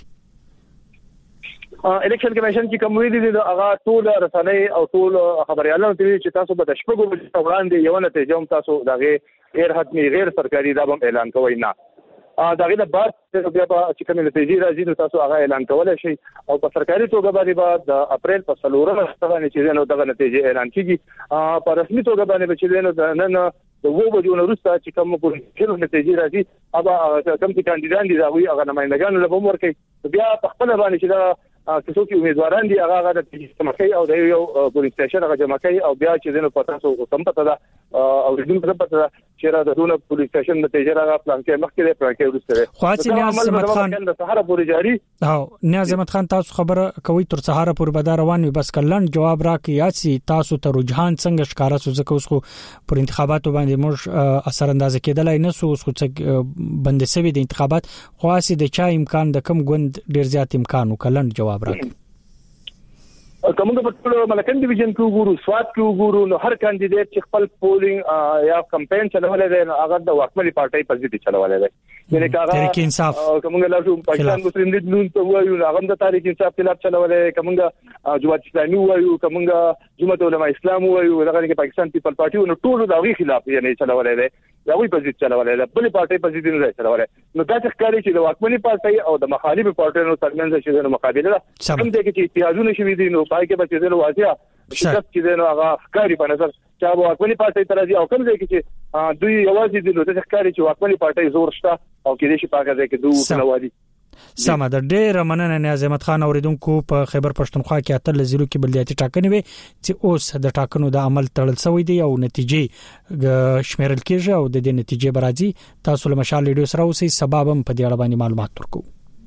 [SPEAKER 8] الیکشن کمیشن چې کوم ویلي دي هغه ټول رسنۍ او ټول خبريالانو ته چې تاسو به د شپږو بجو وړاندې یو نتیجه هم تاسو دغه غیر حتمی غیر سرکاري دا هم اعلان کوي نه دا غیر بعد بیا چې کوم نتیجې راځي نو تاسو هغه اعلان کولای شئ او په سرکاري توګه باندې بعد د اپریل په څلورمه باندې چې نو دغه نتیجې اعلان کیږي په رسمي توګه باندې چې نو نن د وو بجو وروسته چې کوم پولیسو نتیجې راځي هغه کوم چې کاندیدان دي دا وي هغه نمائندګانو له بمور کوي بیا په خپل باندې چې دا تاسو کې امیدواران دي هغه هغه د تمکي او د یو پولیس سټیشن هغه جمعکي او بیا چې دنه پتا سو سم پتا دا او د دې په پتا چې را دونه پولیس سټیشن نتیجه راغله پلان کې مخکې د پلان کې ورسره
[SPEAKER 2] خو چې نیاز احمد خان
[SPEAKER 8] د سهار پورې جاری
[SPEAKER 2] او نیاز احمد خان تاسو خبره کوي تر سهار پورې به دا روان وي بس کلن جواب راکړي یا چې تاسو ته رجحان څنګه ښکارا سو ځکه اوس خو پر انتخاباتو باندې موږ اثر اندازه کېدلای نه سو اوس خو څنګه بند سوي د انتخابات خو اسی د چا امکان د کم غوند ډیر زیات امکان وکلن جواب راکړي
[SPEAKER 8] کومه په ټول ملکن ډیویژن کې وګورو سواد کې وګورو نو هر کاندیدټ چې خپل پولینګ یا کمپاین چلولای دی هغه د واکمنۍ پارټۍ په ضد چلولای دی یعنی کاغه
[SPEAKER 2] تحریک انصاف
[SPEAKER 8] کومه لا شو پاکستان مسلم لیگ نون ته وایو هغه د تحریک انصاف خلاف چلولای کومه جماعت اسلامي وایو کومه جماعت علماء اسلام وایو دغه کې پاکستان پیپل پارټي نو ټول د هغه خلاف یعنی چلولای دی دا وی په ضد چلولای دی بل پارټۍ په ضد نه چلولای نو دا څه ښکاري چې د واکمنۍ پارټۍ او د مخالفه پارټۍ ترمنځ چې د مقابله ده کوم دغه چې اتحادونه شوي دي نو پای کې به چې د واضح شرط چې نو هغه ښکاري په نظر چې واکمنۍ پارټۍ ترازی او کوم ځای کې چې دوی یوازې د نو د ښکاري چې واکمنۍ پارټۍ زور شته او کې دې شي پاګه ځای کې دوه نوادي
[SPEAKER 2] سمه ده ډېر مننه نیاز احمد خان اوریدونکو په خیبر پښتونخوا کې اتل زیرو کې بلدیاتي ټاکنې وي چې اوس د ټاکنو د عمل تړل شوی دی او نتیجې شمیرل کېږي او د دې نتیجې برازي تاسو له مشال ریډیو سره اوسئ سبب هم په دې اړه باندې معلومات ورکو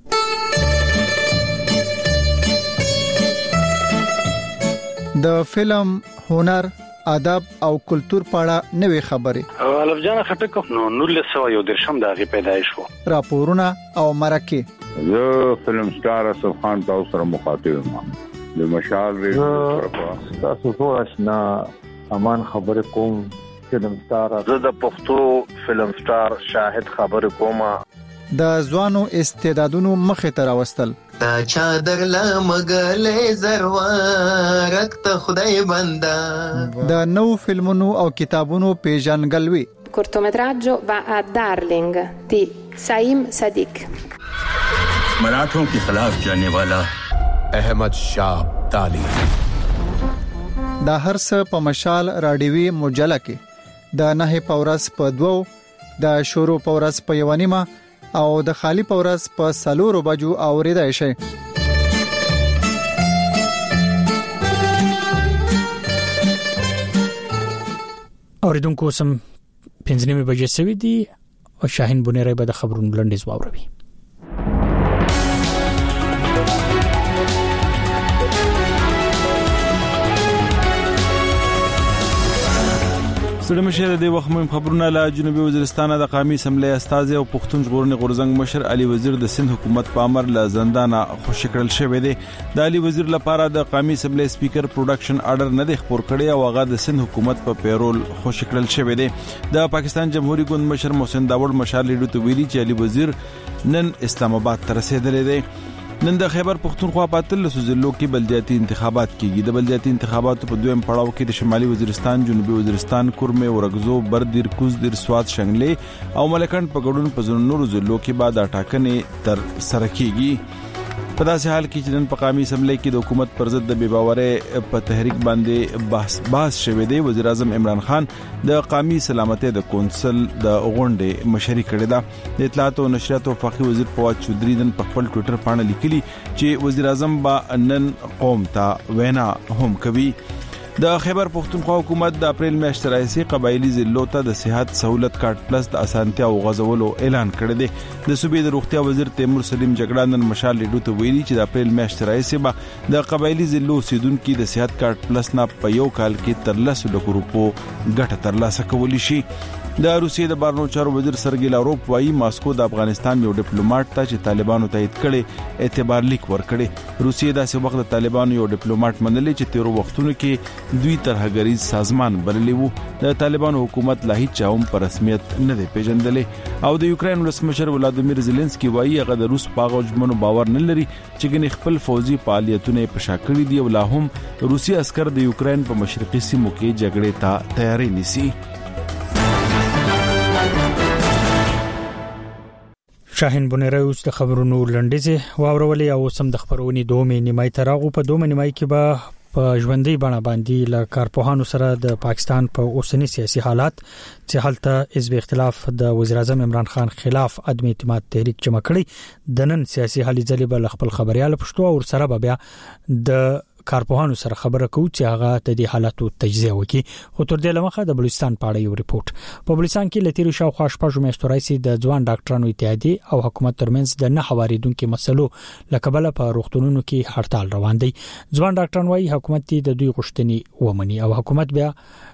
[SPEAKER 7] د فلم هنر ادب او کلچر پاړه نوې خبرې
[SPEAKER 11] الف جان خټک نو نور له سو یو درشم دغه پیدایش وو
[SPEAKER 7] راپورونه او مرکه
[SPEAKER 11] زه فلم سٹار اسف خان تاسو سره مخاطب یم د مشال ریډیو
[SPEAKER 12] تاسو ټول آشنا امان خبر کوم فلم سٹار
[SPEAKER 13] زه د پښتو فلم سٹار شاهد خبر کوم
[SPEAKER 7] د ځوانو استعدادونو مخه تر واستل
[SPEAKER 14] تا چادر لمغلې زروارک ته خدای بندا
[SPEAKER 7] د نو فلمونو او کتابونو پیژنګلوي
[SPEAKER 15] cortometraggio va a Darling di Saim Sadiq
[SPEAKER 16] मराठों के खिलाफ जाने वाला अहमद शाह ताली
[SPEAKER 7] دا هر څه په مشال رادیوي مجله کې د نه پورس په دوو د شورو پورس په یوانیمه او د خالی پورس په سالورو بجو اوریدای شي
[SPEAKER 2] اوریدونکو سم پنځنیمه بجې سوي دي او شاهین بونیری به د خبرونو لنډیز واوروي
[SPEAKER 3] سره مشه د وخت مهم خبرونه له جنوبي وزیرستان د قومي اسمبلی استاذ او پښتون ژغورنې غورزنګ مشر علي وزیر د سند حکومت په امر له زندان خوشی کړل شوې دي د علي وزیر لپاره د قومي اسمبلی سپیکر پروډکشن آرډر نه دی خبر کړی او هغه د سند حکومت په پیرول خوشی کړل شوې دي د پاکستان جمهوریت ګوند مشر محسن داوود مشال لیډو ته ویلي چې علي وزیر نن اسلام آباد ته رسیدلی دی نن د خیبر پختونخوا په تلسو ضلعو کې بلدیاتي انتخابات کیږي د بلدیاتي انتخاباتو په دویم پړاو کې د شمالي وزیرستان جنوبي وزیرستان کورمه ورغزو بردیر کوزدیر سوات شنګلې او ملکند په ګډون په زونو نورو ضلعو کې بعد اټاکنې تر سره کیږي په داسې حال کې چې نن په قومي اسمبلی کې د حکومت پر ضد د بیباوري په تحریک باندې بحث بحث شوه دی وزیر اعظم عمران خان د قومي سلامتۍ د کونسل د غونډې مشري کړې ده د اطلاعات او نشریات او فقيه وزیر فواد چودري نن په خپل ټوئیټر باندې لیکلي چې وزیر اعظم با نن قوم ته وینا هم کوي د خیبر پختونخوا حکومت د اپریل میاشتې راځي قبایلی ضلعو ته د صحت سہولت کارت پلس د اسانتیا او غزولو اعلان کړی دی د صوبې د روغتیا وزیر تیمور سلیم جګړه نن مشال لیډو ته ویلي چې د اپریل میاشتې راځي به د قبایلی ضلعو اوسیدونکو د صحت کارت پلس نه په یو کال کې تر لس لک روپو ګټه ترلاسه کولی شي د روسیې د بهرنیو چارو وزیر سرګی لاروف وايي ماسکو د افغانستان یو ډیپلوماټ ته چې طالبانو تایید کړي اعتبار لیک ورکړي روسیې داسې وخت د طالبانو یو ډیپلوماټ منلي چې تیرو وختونو کې دوی ترهګریز سازمان بللی وو د طالبانو حکومت لا هیڅ هم په رسمیت نه دی پیژندلې او د یوکرين ولسمشر ولادیمیر زيلنسکي وايي هغه د روس په غوښمنو باور نه لري چې ګنې خپل فوزي فعالیتونه په شاکړې دي او لا هم روسي عسكر د یوکرين په مشرقي سیمو کې جګړې ته تیاری نیسي
[SPEAKER 2] شاهین بونیری اوس د خبرونو لنډیزه واورولې او سم د خبرونې دومې نیمای تراغو په دومې نیمای کې به په ژوندۍ بڼه باندې ل کارپوهانو سره د پاکستان په اوسنی سیاسي حالات چې حالت حزب اختلاف د وزیر اعظم عمران خان خلاف عدم اعتماد تحریک جمع کړي د نن سیاسي حالي ځلې بل خپل خبريال پښتو او سره بیا د کارپوهانو سره خبره کوي چې هغه د دې حالاتو تجزیه وکړي خو تر دې لمخه د بلوچستان په اړه یو ریپورت په بلوچستان کې لتیرو شاوخوا شپږ میاشتو راځي د ځوان ډاکټرانو اتحادیه او حکومت ترمنځ د نه حواریدونکو مسلو لکبله په روغتونونو کې هړتال روان دي ځوان ډاکټران وايي حکومت د دوی غوښتنې ومني او حکومت بیا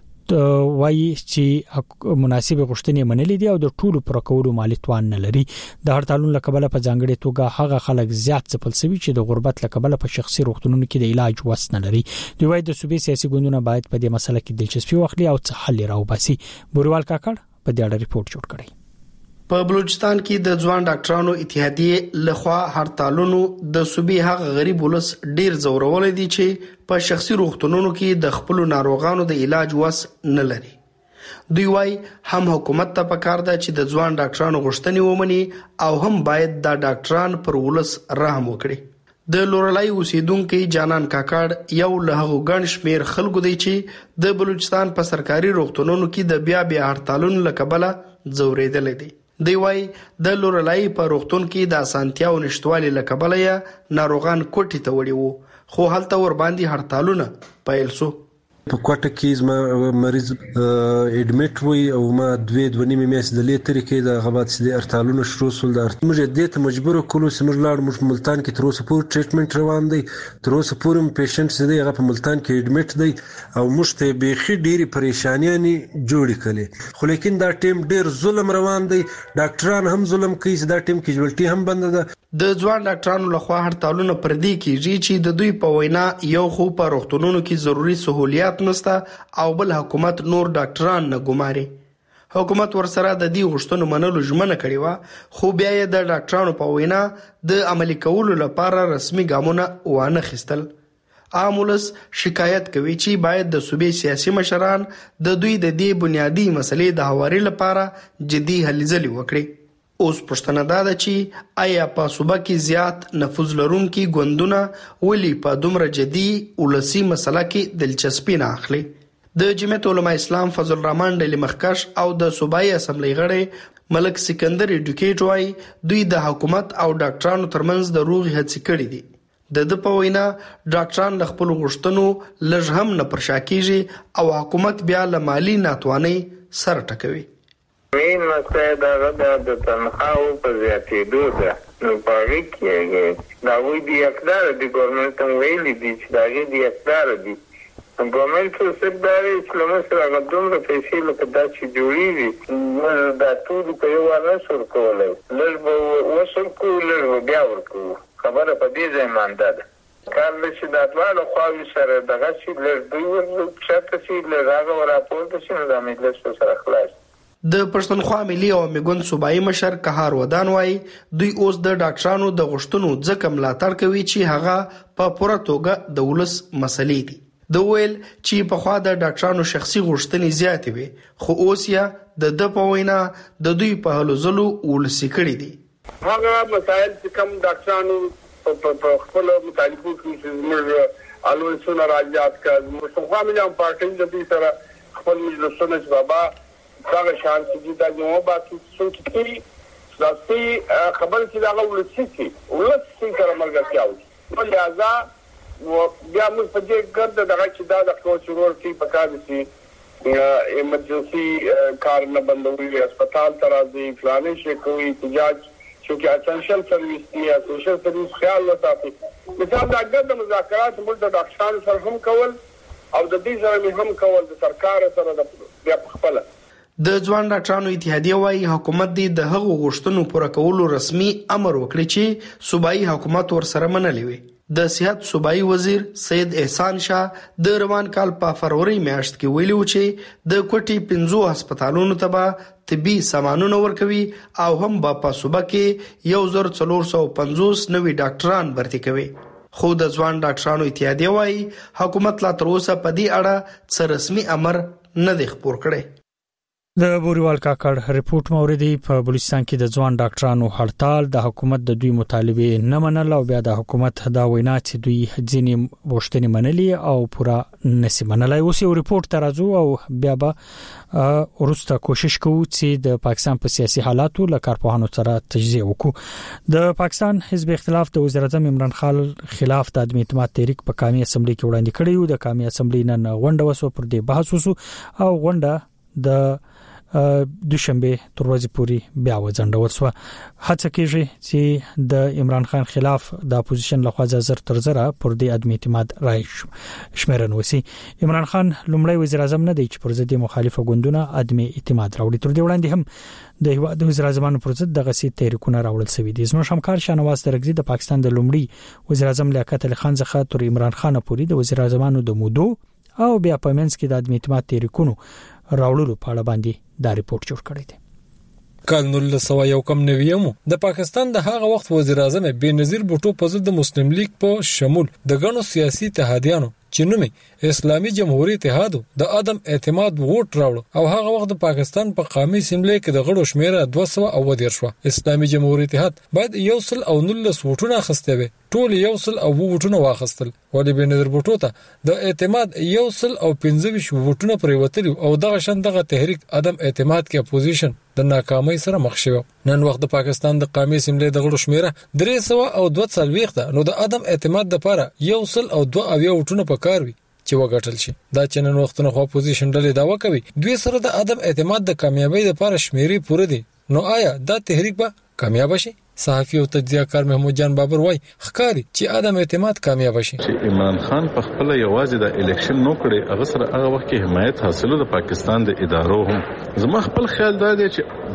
[SPEAKER 2] وایي چې مناسب غوښتنې منلې دي او د ټولو پر کولو مالی توان نه لري د هړتالونو لکبله په ځانګړي توګه هغه خلک زیات ځپل شوي چې د غربت لکبله په شخصي روغتونونو کې د علاج وس نه لري دوی وايي د صوبې سیاسي ګوندونه باید په دې مسله کې دلچسپي واخلي او څه حل راوباسي بوریوال کاکړ په دې اړه ریپورت جوړ کړی
[SPEAKER 17] په بلوچستان کې د ځوان ډاکټرانو اتحادیه لخوا هړتالونو د صوبې هغه غریب ولس ډیر زورول دي چې په شخصي روغتونونو کې د خپل ناروغانو د علاج وس نه لري دوی وايي هم حکومت ته پکار ده چې د ځوان ډاکټرانو غوښتنې ومني او هم باید د ډاکټران پر ولس رحم وکړي د لورلای اوسیدونکو جانان کاکړ یو له هغو ګڼ شمیر خلکو دی چې د بلوچستان په سرکاري روغتونونو کې د بیا بیا هړتالونو لکبله زوریدل دي دی وايي د لورلای په روغتون کې د اسانتیا او نشټوالي لکبله یا ناروغان کوټي ته وړي وو خو هلته ور باندې هړتالونه پیل شو
[SPEAKER 18] په کوټه کې زما مریض اډمیټ وي او ما دوه دوه نیمه میاشتې د لیتر کې د غبات سي ارتالونو شروع سول د موږ دې ته مجبور کولو چې موږ لاړ موږ ملتان کې تر اوسه پور ټریټمنټ روان دی تر اوسه پورم پیشنټ سي هغه په ملتان کې اډمیټ دی او موږ ته بيخي ډېری پریشانیاں جوړې کړي خو لیکن دا ټیم ډېر ظلم روان دی ډاکټران هم ظلم کوي دا ټیم کې جوړټي هم بند ده
[SPEAKER 17] د ځوان ډاکټرانو لخوا هړتالونه پر دې کېږي چې د دوی په وینا یو خو په روغتونونو کې ضروري سہولیات نشته او بل حکومت نور ډاکټران نه ګماري. حکومت ورسره د دې غوښتنو منلو ژمنه کړې وه، خو بیا یې د ډاکټرانو په وینا د عملي کولو لپاره رسمي ګامونه وانه خیستل. عام ولس شکایت کوي چې باید د صوبې سیاسي مشران د دوی د دې بنیادی مسلې د هواري لپاره جدي هلې ځلې وکړي. اوس پوښتنه دا ده چې آیا په صوبه کې زیات نفوذ لرونکي ګوندونه ولې په دومره جدي ولسي مسله کې دلچسپي نه اخلي؟ د جمعیت علماء اسلام فضل الرحمن ډلې مخکش او د صوبایي اسمبلی غړی ملک سکندر ایډوکیټ وايي دوی د حکومت او ډاکټرانو ترمنځ د روغې هڅې کړې دي. د د په وینا ډاکټران له خپل غوښتنو لږ هم نه پرشا کیږي او حکومت بیا له مالی ناتوانۍ سر ټکوي.
[SPEAKER 19] مین مسله دا د تنخواو په زیاتېدو ده. نو په هغې کې د هغوی د اقداره دي، ګورنمنټ هم ویلي دي چې د هغې د اقداره دي. ګورنمنټ خو صرف دا دی چې له موږ سره هغه دومره پیسې لکه دا چې جوړېږي موږ دا ټولې په یو وار نه شو ورکولی. لږ به وصل کړو، لږ به بیا ورکوو. خبره په دې ځای مانده ده. کار ده چې د دواړو خواوې سره دغه شي، لږ دوی ورشاته شي، لږ هغه وراپورته شي، نو دا مجلس ورسره خلاص.
[SPEAKER 17] د پښتونخوا ملي عوامي ګوند صوبایي مشر قهار ودان وايي دوی اوس د ډاکټرانو د غوښتنو ځکه ملاتړ کوي چې هغه په پوره توګه د ولس مسلې دي. د ویل چې په خوا د ډاکټرانو شخصي غوښتنې زیاتې وي، خو اوس یې د د په وینا د دوی په هلو ځلو ولسي کړي دي.
[SPEAKER 20] هغه مسایل چې کوم ډاکټرانو په خپل مطالبو کې زموږ الوسونه راځات کړ، پښتونخوا ملي عوامي پارټي د دې سره خپل مجلسونه چې بابا دغه شان چې دا نو باندې څه چې داسې خبر چې دا ولسی چې ولسی سره مرګ نو لہذا بیا موږ په دې ګرد دغه چې دا د کوچورور کې پکاره شي ایمرجنسي کار نه بندوي، هسپتال ترازي فلانه شي کوي احتجاج چې اسنشل سرویس دی، اسنشل سرویس خیال وساتي. مثال دا ګرد مذاکرات موږ د ډاکټرانو سره هم کول او د دې سره هم کول د سرکار سره د بیا خپل.
[SPEAKER 17] د ځوان ډاکټرانو اتحادیه وايي حکومت دې د هغو غوښتنو پوره کولو رسمي امر وکړي چې صوبایي حکومت ورسره منلې وي. د صحت صوبایي وزیر سید احسان شاه د روان کال په فروری میاشت کې ویلي و چې د کوټي پنځو هسپتالونو ته به طبي سامانونه ورکوي او هم به په صوبه کې یو زر څلور سوه پنځوس نوي ډاکټران برتي کوي. خو د ځوان ډاکټرانو اتحادیه وايي حکومت لا تر اوسه په دې اړه څه رسمي امر نه دی خپور کړی.
[SPEAKER 2] د بوریوال کاکړ ریپورت موردی په بلوچستان کې د ځوان ډاکټرانو هړتال د حکومت د دوی مطالبه نه منل او بیا د حکومت دا وینا چې دوی ځینې غوښتنې منلي او پورا نسی منلای. اوس یو ریپورت ترازو او بیا به ورسته کوشش کوو چې د پاکستان په سیاسي حالاتو له کارپوهانو سره تجزیه وکړو. د پاکستان حزب اختلاف د وزیر اعظم عمران خان خلاف د عدم اعتماد تحریک په قومي اسمبلی کې وړاندې کړی و. د قومي اسمبلی نن غونډه وسو پر دې بحث وسو او غونډه د دوشنبه تر ورځې پورې بیا وځنډول شو. هڅه کیږي چې د عمران خان خلاف د اپوزیشن لخوا زر تر زره پر دې عدم اعتماد رای شمیرن وسی. عمران خان لومړی وزیر اعظم نه دی چې پر ضد مخالفه ګوندونه عدم اعتماد راوړي. تر دې وړاندې هم د هیواد د وزیر اعظمانو پر ضد دغه سي تحریکونه راوړل شوی دي. زموږ همکار شانواز درګزی د پاکستان د لومړي وزیر اعظم لیاقت علي خان څخه تر عمران خان پورې د وزیر اعظمانو د مودو او بیا په منځ کې د عدم اعتماد تحریکونو راوړلو په اړه باندې دا ریپورت جوړ کړی دی.
[SPEAKER 21] کال نولس سوه یو کم نویمو د پاکستان د هغه وخت وزیر اعظم بېنظیر بوټو په ضد د مسلم لیگ په شمول د غنو سیاسي اتحادیانو چې نومي اسلامي جمهوریت اتحاد د عدم اعتماد ووټ راوړ او هغه وخت د پاکستان په قومي اسمبلی کې د غړو شمیره دوه سوه او دېرش شو. اسلامي جمهوریت اتحاد باید یو سل او نولس وټونه اخیستي وي، ټول یو سل او وټونه واخیستل، ولې بېنظیر بوټو ته د اعتماد یو سل او پنځه ویشت وټونه پریوتل او دغه شان دغه تحریک عدم اعتماد کې اپوزیشن د ناکامۍ سره مخ شو. نن وخت د پاکستان د قومي اسمبلی د غړو شمیره درې سوه او دوه څلوېښت ده، نو د عدم اعتماد لپاره یو سل او دوه اویا وټونه پکار وي چې وګټل شي. دا چې نن وختونه خو اپوزیشن ډلې داوا کوي دوی سره د عدم اعتماد د کامیابی لپاره شمیرې پوره دي، نو آیا دا تحریک به کامیاب شي؟ صحافي او تجزیه‌کار محمود جان بابر وای ښکاری چې عدم اعتماد کامیاب شي.
[SPEAKER 22] چې عمران خان په خپل یوازې د الیکشن نو کړي هغه سره هغه وخت کې حمایت حاصلو د پاکستان د ادارو هم. زما خپل خیال دا دی چې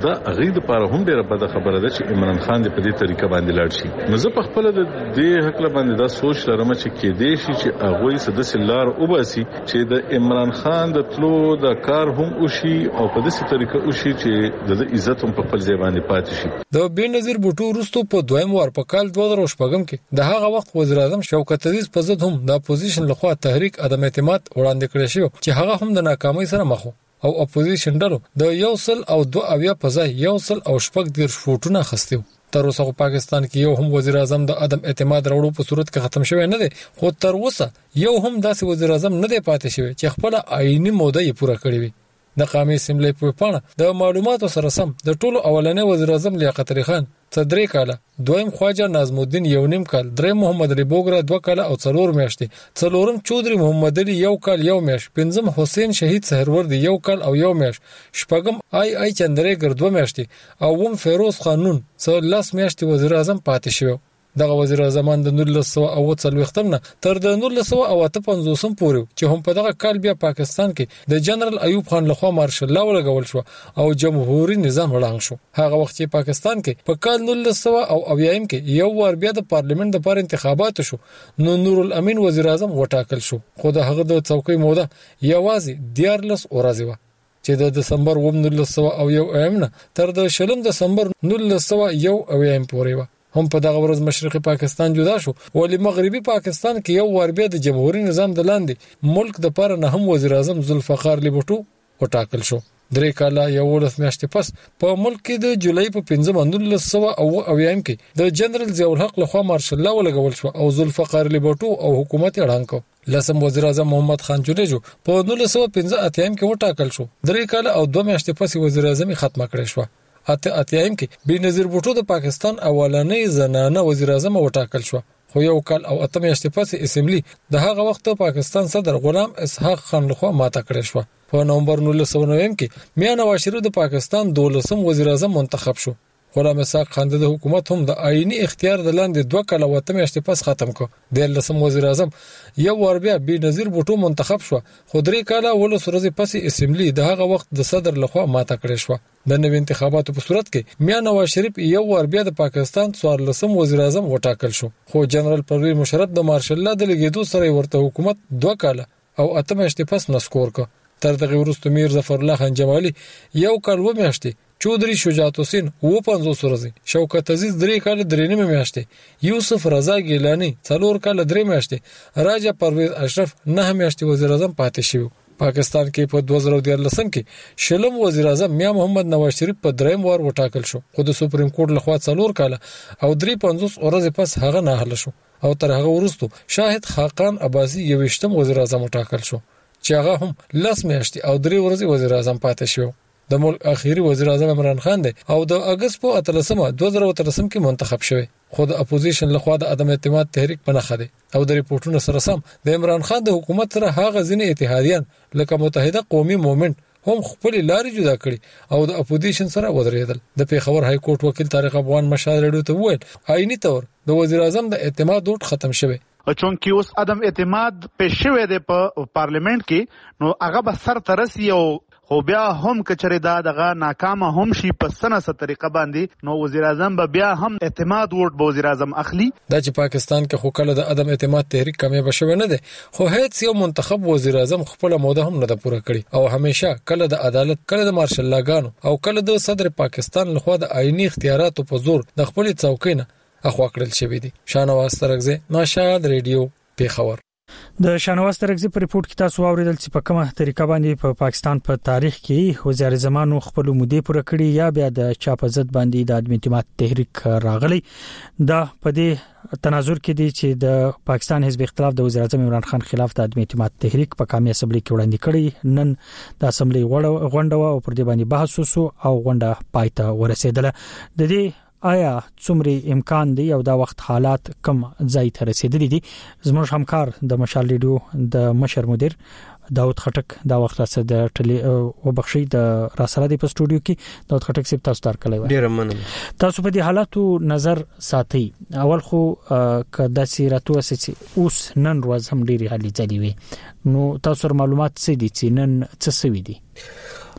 [SPEAKER 22] دا هغه د لپاره هم ډیره بده خبره ده چې عمران خان دې په دې طریقه باندې لاړ شي. نو زه په خپل د دې حق باندې دا سوچ لرم چې کې دې شي چې هغه سدس لار وباسي چې د عمران خان د تلو د کار هم وشي او په دې طریقه وشي چې د عزت هم په خپل ځای باندې پاتې شي.
[SPEAKER 21] د بېنظیر بوټو وروسته په دویم وار په کال دوه زره شپږم کې د هغه وخت وزیر اعظم شوکت عزیز په ضد هم د اپوزیشن لخوا تحریک عدم اعتماد وړاندې کړی شو چې هغه هم د ناکامۍ سره مخ او اپوزیشن ډلو د یو سل او دوه اویا په ځای یو سل او شپږ دیرش فوټونه اخیستي. تر اوسه پاکستان کې یو هم وزیر اعظم د عدم اعتماد راوړو په صورت کې ختم شوی نه دی، خو تر اوسه یو هم داسې وزیر اعظم نه دی پاتې شوی چې خپل آئینی موده یې پوره کړې وي. د قومي اسمبلی په پاڼه د معلوماتو سره سم د ټولو اولنې وزیر اعظم لیاقت علي خان صدرې کاله، دویم خواجه نظم الدین یو نیم کال، دریم محمد علي بوګرا دوه کاله او څلور میاشتې، څلورم چودري محمد علي یو کال یو میاشت، پنځم حسین شهید سحروردي یو کال او یو میاشت، شپږم آی آی چندرېګر دوه میاشتې او وم فیروز قانون څو لاس میاشتې وزیر اعظم پاتې شو. دغه وزیر اعظم د نولس سوه اوه څلوېښتم نه تر د نولس سوه اوه اته پنځوسم پورې چې هم په دغه کال بیا پاکستان کې د جنرال ایوب خان لخوا مارشل لا ولګول شو او جمهوریت نظام وړاندې شو. هغه وخت چې پاکستان کې په کال نولس سوه اویایم کې یو وار بیا د پارلیمنت لپاره انتخابات شو، نو نور الامین وزیر اعظم وټاکل شو، خو د هغه د څوکۍ موده یوازې دیارلس ورځې وه چې د دسمبر اووه نولس سوه اویایم نه تر د شلم دسمبر نولس سوه یو اویایم پورې وه. هم په دغه ورځ مشرقي پاکستان جدا شو، ولی مغربي پاکستان کې یو وار بیا د جمهوریت نظام د لاندې ملک د پاره نه هم وزیر اعظم ذوالفقار علي بھټو وټاکل شو. درې کاله یولس میاشتې پس په ملک کې د جولای په پنځمه نولس سوه اوه اویایم کې د جنرال ضیاء الحق لخوا مارشل لا ولګول شو او ذوالفقار علي بھټو او حکومت یې اعلان کړ. لسم وزیر اعظم محمد خان جونیجو په نولس سوه پنځه اتیا کې وټاکل شو. درې کاله او دوه میاشتې پس وزیر اعظم ختمه کړې شو. اته اتیایم کې بېنظیر بوټو د پاکستان اولنۍ زنانه وزیر اعظم وټاکل شو، خو یو کال او اته میاشتې پس اسمبلی د هغه وخت پاکستان صدر غلام اسحاق خان لخوا ماته کړې شو. په نومبر نولس سوه نویم کې میاں نواز شریف د پاکستان دولسم وزیر اعظم منتخب شو. غلام اسحاق خان د حکومت هم د آئینی اختیار د لاندې دوه کاله او اته میاشتې پس ختم کړ. د لسم وزیر اعظم یو ور بیا بېنظیر بوټو منتخب شو، خو درې کاله ولس ورځې پس اسمبلی د هغه وخت د صدر لخوا ماته کړې شو. د نوي انتخاباتو په صورت کې میاں نواز شریف یو ور بیا د پاکستان څوارلسم وزیر اعظم وټاکل شو، خو جنرال پرویز مشرف د مارشل لا د لګیدو سره ورته حکومت دوه کاله او اته میاشتې پس نسکور کړ. تر دغه وروسته میر ظفر الله خان جمالي یو کال و میاشتې، چودري شجاعت حسین اوه پنځوس ورځې، شوکت عزیز درې کال درې نیمه میاشتې، یوسف رضا ګیلانی څلور کال درې میاشتې، راجا پرویز اشرف نه میاشتې وزیر اعظم پاتې شو. پاکستان کې په دوه زره دیارلسم کې شلم وزیر اعظم میاں محمد نواز شریف په دریم وار وټاکل شو، خو د سپریم کورټ لخوا څلور کال او درې پنځوس ورځې پس هغه ناهله شو او تر هغه وروسته شاهد خاقان عباسي یویشتم وزیر اعظم وټاکل شو چې هغه هم لس میاشتې او درې ورځې وزیر اعظم پاتې شو. د ملک اخیری وزیر اعظم عمران خان دی او د اگست په اتلسمه دوه زره اتلسم کې منتخب شوی، خو د اپوزیشن لخوا د عدم اعتماد تحریک په نخښه دی او د ریپورتونو سره سم د عمران خان د حکومت سره هغه ځینې اتحادیان لکه متحده قومي مومنټ هم خپل لارې جدا کړي او د اپوزیشن سره ودرېدل. د پیښور های کورټ وکیل طارق افغان مشال رډیو ته وویل آئینی تور د وزیر اعظم د اعتماد ډوټ ختم شوی،
[SPEAKER 1] چونکی اوس عدم اعتماد پیش شوی دی په پارلیمنت کې، نو هغه به سر ترسي او خو بیا هم کچره دا دغه ناکامه هم شي په سنه طریقه باندې، نو وزیر اعظم به بیا هم اعتماد ووټ به وزیر اعظم اخلي.
[SPEAKER 21] دا چې پاکستان کې خو کله د عدم اعتماد تحریک کامیاب شوی نه دی، خو هیڅ یو منتخب وزیر اعظم خپل موده هم نه ده پوره کړی او همیشه کله د عدالت، کله د مارشل لاګانو او کله د صدر پاکستان لخوا د آئینی اختیاراتو په زور د خپل څوکۍ نه اخوا کړل شوی دی. شانواز ترغزه، ناشاد ریډیو، پیښور.
[SPEAKER 2] د شانواز ترغزي په ریپورت کې تاسو اوریدل چې په کومه طریقه باندې په پا پاکستان په پا تاریخ کې وزیر زمانو خپل مودې پوره کړی یا بیا د چا په ضد باندې د عدم اعتماد تحریک راغلی. دا په دې تناظر کې دی چې د پاکستان حزب اختلاف د وزیر اعظم عمران خان خلاف د عدم اعتماد تحریک په قومي اسمبلی کې وړاندې کړی. نن د اسمبلی غونډه او پر دې باندې بحث وسو او غونډه پایته ورسېدله. د دې آیا څومره امکان دی او دا وخت حالات کم ځای ته رسیدلی دي؟ زموږ همکار د مشال ریډیو د مشر مدیر داود خټک دا وخت راځه د ټلی او بخشي د راسره د په سټوډیو کې داود خټک سپ تاسو تر کړی و.
[SPEAKER 4] ډیر مننه.
[SPEAKER 2] تاسو په دې حالاتو نظر ساتي. اول خو کدا سیراتو اساسي اوس نن ورځ هم ډیری حالي ځلی وي، نو تاسو معلومات څه دي چې نن څه سوي دي؟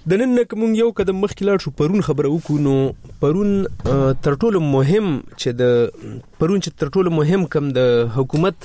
[SPEAKER 4] د نن کوم یو قدم مخکې لاړ شو پرون خبره وکړو نو پرون تر ټولو مهم چې د پرون چې تر ټولو مهم کم د حکومت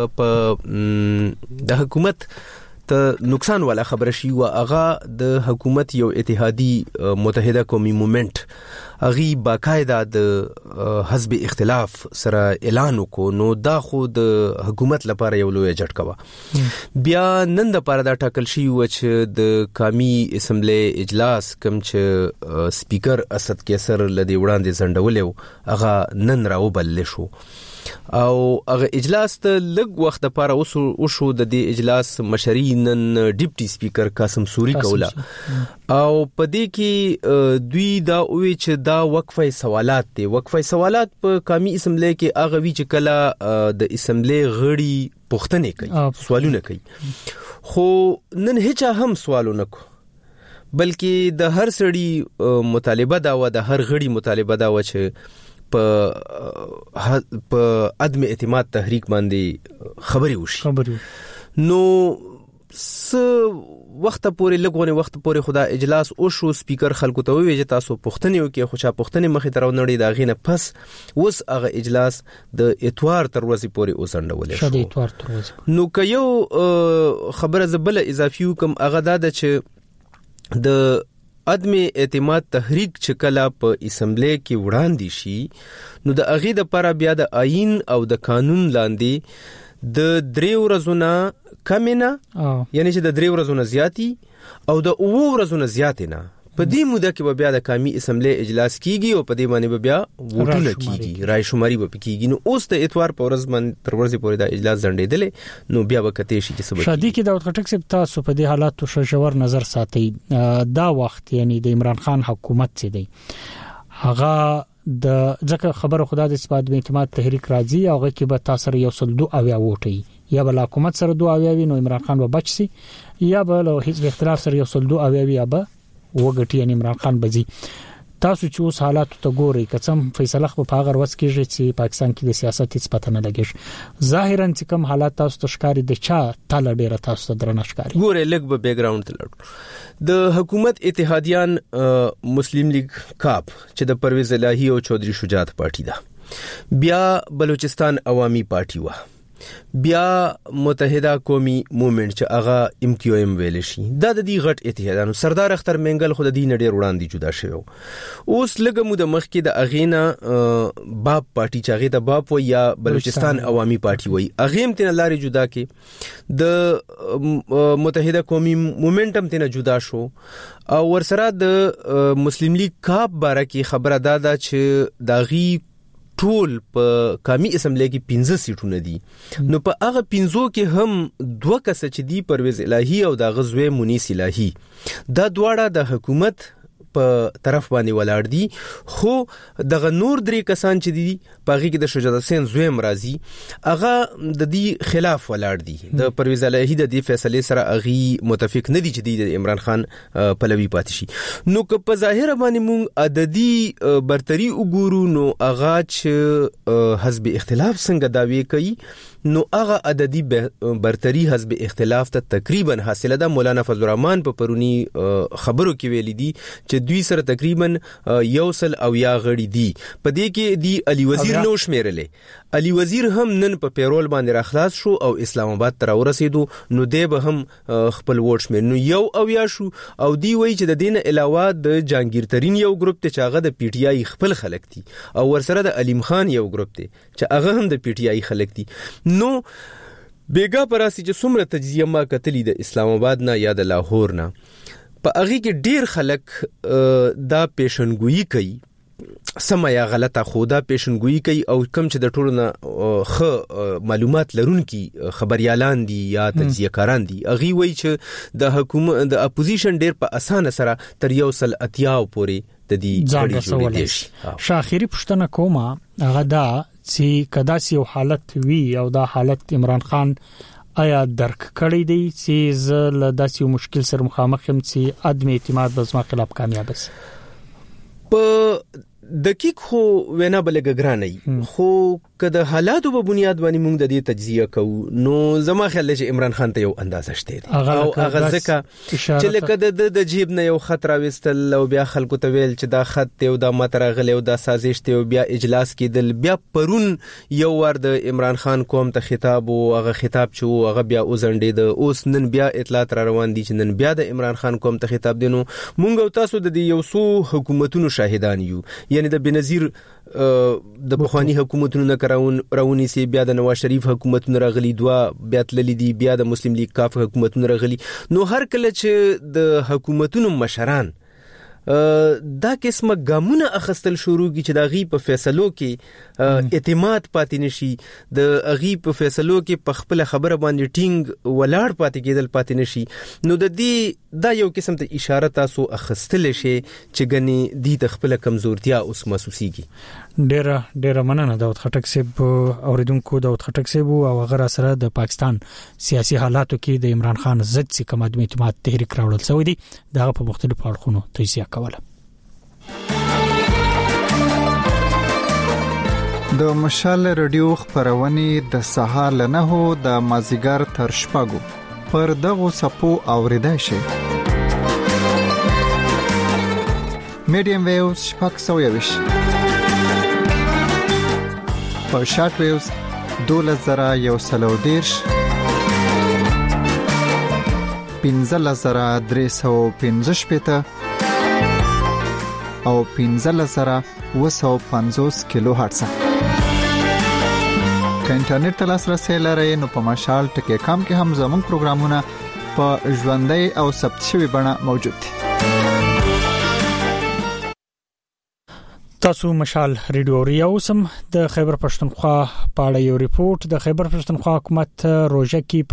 [SPEAKER 4] په د حکومت ته نقصان والا خبره شي او هغه د حکومت یو اتحادی متحده قومي موومېنټ اغي باقاعده د حزب اختلاف سره اعلان وکړو نو دا خو د حکومت لپاره یو لوی جټکا و بیا نن د پاره دا ټاکل شي و چې د قومي اسمبلی اجلاس کوم چې سپیکر اسد کیسر لدی وړاندې ځنډولې هغه نن راوبل شو او هغه اجلاس ته لږ وخت لپاره وشو د دې اجلاس مشري نن ډیپټي سپیکر قاسم سوري کولا او په دې کې دوی دا وی چې دا وقفه سوالات دي وقفه سوالات په قومي اسمبلی کې هغه وی چې کله د اسمبلی غړي پوښتنه کوي سوالونه کوي خو نن هیڅ هم سوالونه کو بلکې د هر سړي مطالبه دا و د هر غړي مطالبه دا و چې په په عدم اعتماد تحریک باندې خبري وشي خبري نو س وخت پورې لګونه وخت پورې خدا اجلاس او شو سپیکر خلکو ته وی چې تاسو پښتنه یو کې خوشا پښتنه مخې تر ونړي دا غینه پس وس هغه اجلاس د اتوار تر ورځې پورې وسندول شو د اتوار تر ورځې نو که یو خبره زبل اضافي کوم هغه دا چې د عدم اعتماد تحریک چې کله په اسمبلی کې وړاندې شي نو د اغه د لپاره بیا د آئین او د قانون لاندې د درې ورځو نه کم نه یعنی چې د درې ورځو نه زیاتی او د اوو ورځو نه زیات نه په دې موده کې بیا د قومي اسمبلی اجلاس کیږي او په دې باندې بیا ووټونه کیږي رای شماري به کیږي نو اوس د اتوار په ورځ باندې تر ورځې پورې د اجلاس ځنډېدل نو بیا وکته شي چې سبا
[SPEAKER 2] شادي کې داود خټک صاحب تاسو په دې حالاتو شجور نظر ساتي دا وخت یعنی د عمران خان حکومت چې دی هغه د ځکه خبره خدا د اثبات به اعتماد تحریک راځي او هغه کې به تاسو یو سل دو اویا ووټي یا بل حکومت سره دوه اویا نو عمران خان به بچ سي یا بل حزب اختلاف سره یو سل دو اویا به وګټي ان عمران خان بزي تاسو چې اوس حالات ته ګوري کڅم فیصله خو په هغه ورځ کې چې پاکستان کې د سیاست هیڅ پته نه لګیږي ظاهرا چې کوم حالات تاسو ته ښکاری د چا تل ډیره تاسو ته درنه ښکاری
[SPEAKER 4] ګوره لګ به بیک گراوند ته لړ د حکومت اتحادیان مسلم لیگ کاپ چې د پرویز الهی او چودري شجاعت پارټي ده بیا بلوچستان عوامي پارټي و بیا متحده قومي موومېنټ چې هغه ام کیو ایم ویل شي دا د دې غټ اتحادانو سردار اختر منګل خو د دې نډیر وړاندې جدا شوی اوس لګه مو د مخ کې د اغینا باب پارټي چې هغه د باب و یا بلوچستان عوامي پارټي وای اغه هم تن لاري جدا کې د متحده قومي موومېنټ هم تن جدا شو او ورسره د مسلم لیگ کاپ باره کې خبره دادا چې داغي ټول په قومي اسمبلی کې پنځه سیټونه دي نو په هغه پنځو کې هم دوه کس چې دی پرویز الهی او د غزوی منیس الهی دا دواړه د حکومت په طرف باندې ولاړ دي خو دغه نور درې کسان چې دي پاغي کې د شجاعت حسین زویم راضي هغه د دې خلاف ولاړ دي د پرویز الهی د دې فیصله سره اغي متفق نه دي چې د عمران خان پلوی پاتې شي نو که په ظاهر باندې مونږ عددي برتری وګورو نو اغا چې حزب اختلاف څنګه داوی کوي نو هغه عددي برتری حزب اختلاف ته تقریبا حاصله ده مولانا فضل الرحمن په پرونی خبرو کې ویل دي چې دوی سره تقریبا یو سل او یا غړي دي په دې کې دی علي وزیر نو شمیرلې علي وزیر هم نن په پیرول باندې راخلاص شو او اسلام آباد ته ورسېدو نو دی به هم خپل ووټ شمیر نو یو او یا شو او دی وایي چې د دین علاوه د جانگیر ترين یو ګروپ ته چې هغه د پی ټی آی خپل خلک دي او ورسره د علیم خان یو ګروپ ته چې هغه هم د پی ټی آی خلک دي نو بیګا پراسی چې څومره تجزیه ما کتلی د اسلام آباد نه یا د لاهور نه په هغه کې ډیر خلک دا پیشنګوئی کوي سم یا غلطه خودا پیشنګوئی کوي او کم چې د ټولو نه خ معلومات لرونکي خبريالان دي یا تجزیه کاران دي اغي وای چې د حکومت د اپوزیشن ډیر په اسانه سره تر یو سل اتیاو پورې د دې غړي جوړې دي
[SPEAKER 2] شاخيري پښتنه کومه هغه دا چې کدا سی حالت وی او دا حالت عمران خان آیا درک کړی دی چې زل داسې مشکل سره مخامخ هم چې عدم اعتماد د زما خلاف کامیاب شي
[SPEAKER 4] په دقیق خو وینا بلګ ګرانې خو کله حالاتو په بنیاد باندې موږ د دې تجزیه کوو نو زما خیال دی چې عمران خان ته یو اندازه شته او هغه ځکه چې لکه د جیب نه یو خط راوستل او بیا خلکو ته ویل چې دا خط دی او دا مترغله او دا سازش دی او بیا اجلاس کېدل بیا پرون یو ور د عمران خان قوم ته خطاب او هغه خطاب چې هغه بیا وزنډې د اوس نن بیا اطلاعات را روان دي چې نن بیا د عمران خان قوم ته خطاب دینو مونږ او تاسو د یو څو حکومتونو شاهدان یو یعنی د بنظیر د بخوانی حکومتونو نه کراون راونی سي بیا د نواز شریف حکومتونو راغلي دوا بیا تللی دي بیا د مسلم لیگ کاف حکومتونو راغلي نو هر کله چې د حکومتونو مشران دا قسمه ګامونه اخستل شروع کی چې دا غي په فیصلو کې اعتماد پاتې نشي د غي په فیصلو کې په خپل خبره باندې ټینګ ولاړ پاتې کېدل پاتې نشي نو د دې دا یو قسم ته اشاره تاسو اخستل شي چې غني د خپل کمزورتیا اوس محسوسيږي
[SPEAKER 2] ډېر ډېر مننه داود خټک صاحب اوریدونکو داود خټک صاحب او غیر سره د پاکستان سیاسي حالاتو کې د عمران خان ضد څخه کوم عدم اعتماد تحریک راوړل شوی دی دا په مختلفو اړخونو تجزیه کوله
[SPEAKER 7] د مشال رادیو خبرونه د سهار لنهو د مازیګر تر شپږو پر دغه سپو اوریدای شي میډیم ویوز شپږ سو یوش په شارټ ویوز دوله زرا یو سلو دیرش پنځه زرا درې سو پنځه شپته او پنځه زرا و سو پنځوس کیلو هرتز که انټرنیټ ته لاسرسي لرئ نو په مشال ټکی کام کې هم زموږ پروګرامونه په ژوندۍ او ثبت شوی بڼه موجود دي
[SPEAKER 2] تاسو مشال ریډیو ریاوسم د خیبر پښتونخوا په اړه یو ریپورت د خیبر پښتونخوا حکومت روزه کې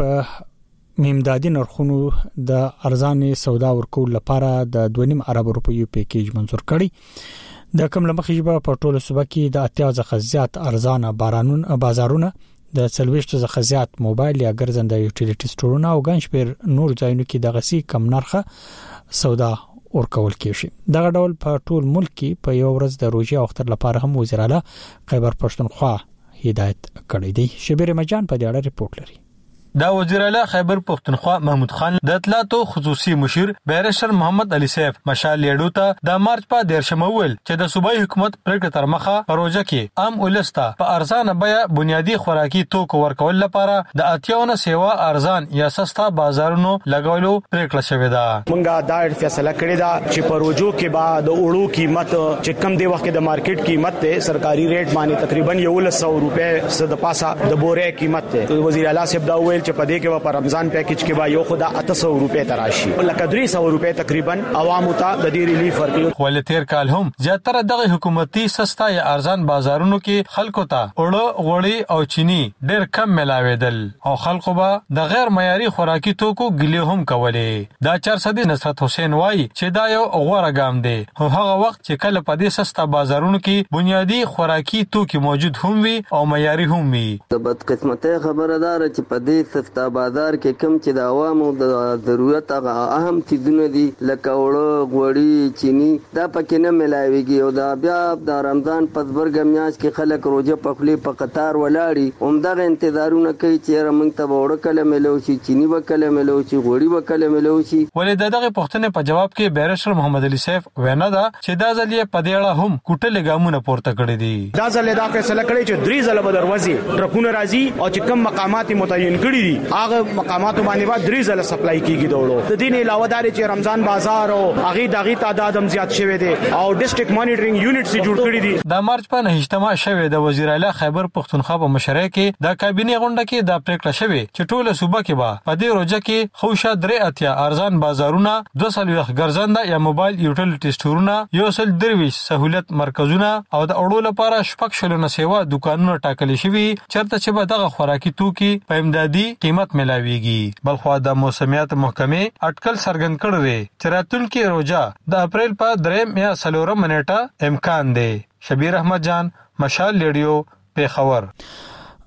[SPEAKER 2] په میمدادي نرخونو د ارزانه سودا ورکول لپاره د دوه نیم ارب روپیو پیکیج منزور کړی د کوم لمخې جبه په ټوله صوبه کې د اتیا ځخه زیات ارزانه بارانون بازارونه د سلويشت ځخه زیات موبایل یا ګرځنده یوټیلیټی سټورونه او ګنشپیر نور ځایونو کې د غسی کم نرخه سودا ورکول کېږي دغه ډول په ټول ملک کې په یو ورځ د روزي اختر لپاره هم وزیر اعلی خیبر پښتونخوا هدایت کړی دی شبیر مجان په دې اړه ریپورت لري
[SPEAKER 5] دا وزیر اعلی خیبر پختونخوا محمود خان د اطلاعاتو خصوصي مشیر بیرشر محمد علي سیف مشال لیډو ته د مارچ په دیرشم ول چې د صوبایي حکومت پریکړه تر مخه پروژه کې عام ولستا په ارزانه بیا بنیادی خوراکي توکو ورکول لپاره د اتیاونه سیوا ارزان یا سستا بازارونو لګولو پریکړه شوې ده
[SPEAKER 6] مونږه دا فیصله کړې ده چې پروژو کې بعد وړو قیمت چې کم دی وخت د مارکیټ قیمت ته سرکاري ریټ باندې تقریبا یو سو روپے صد پاسه د بورې قیمت ته وزیر اعلی صاحب دا ویل چې په دې کې په رمضان پیکیج کې با یو خدا اته سو روپے تراشي لکه درې سو روپے تقریبا عوامو ته د دې ریلیف ورکړي
[SPEAKER 5] ول تیر کال هم زیاتره دغه حکومتي سستا یا ارزان بازارونو کې خلکو ته اړه غوړي او چینی ډېر کم ملاویدل او خلکو به د غیر معیاري خوراکي توکو ګلې هم کولې دا چار صدې نصرت حسین وای چې دا یو غوړه ګام دی خو هغه وخت چې کله په دې سستا بازارونو کې بنیادی خوراکي توکي موجود هم وي او معیاري هم وي
[SPEAKER 23] د بدقسمتۍ خبردار چې په دې سستا بازار کې کم چې د عوامو د ضرورت هغه اهم چیزونه دي لکه وړه غوړي چینی دا پکې نه ملاويږي او دا بیا د رمضان په برګ میاش کې خلک روزه په خپل په قطار ولاړی همدغه انتظارونه کوي چې موږ ته وړه کله ملو شي چینی وکله ملو شي غوړي وکله ملو شي
[SPEAKER 5] ولې دغه پښتنه په جواب کې بیرشر محمد علي سیف وینا دا چې دا ځلې په دې اړه هم کوټه لګامونه پورته کړی دي
[SPEAKER 6] دا ځلې دا فیصله کړی چې درې ځله به دروازې ټرکونه راځي او چې کم مقامات متعین کړي دي هغه مقاماتو باندې بعد درې ځله سپلای کیږي دوړو د دې نه علاوه دا چې رمضان بازار او هغه دغه تعداد هم زیات شوی دی او ډیسټریکټ مانیټرینګ یونټ سي جوړ کړی دي
[SPEAKER 5] د مارچ په نهشتمه شوی د وزیر اعلی خیبر پختونخوا په مشرۍ کې د کابینه غونډه کې د پریکړه شوی چې ټوله صوبه کې به په دې روزه کې خوشا درې اتیا ارزان بازارونه دوه سل وخت ګرځنده یا موبایل یوټیلیټی سټورونه یو سل درویش سہولت مرکزونه او د اړو لپاره شپږ شلونه سیوا دکانونه ټاکل شوی چرته چې به دغه خوراکي توکي په امدادي قیمت ملاويږي بلخو د موسمیات محکمه اټکل سرګند کړی چې راتلونکي روزه د اپریل په دریم یا سلورم منېټه امکان دی شبیر احمد جان مشال لیډیو پیښور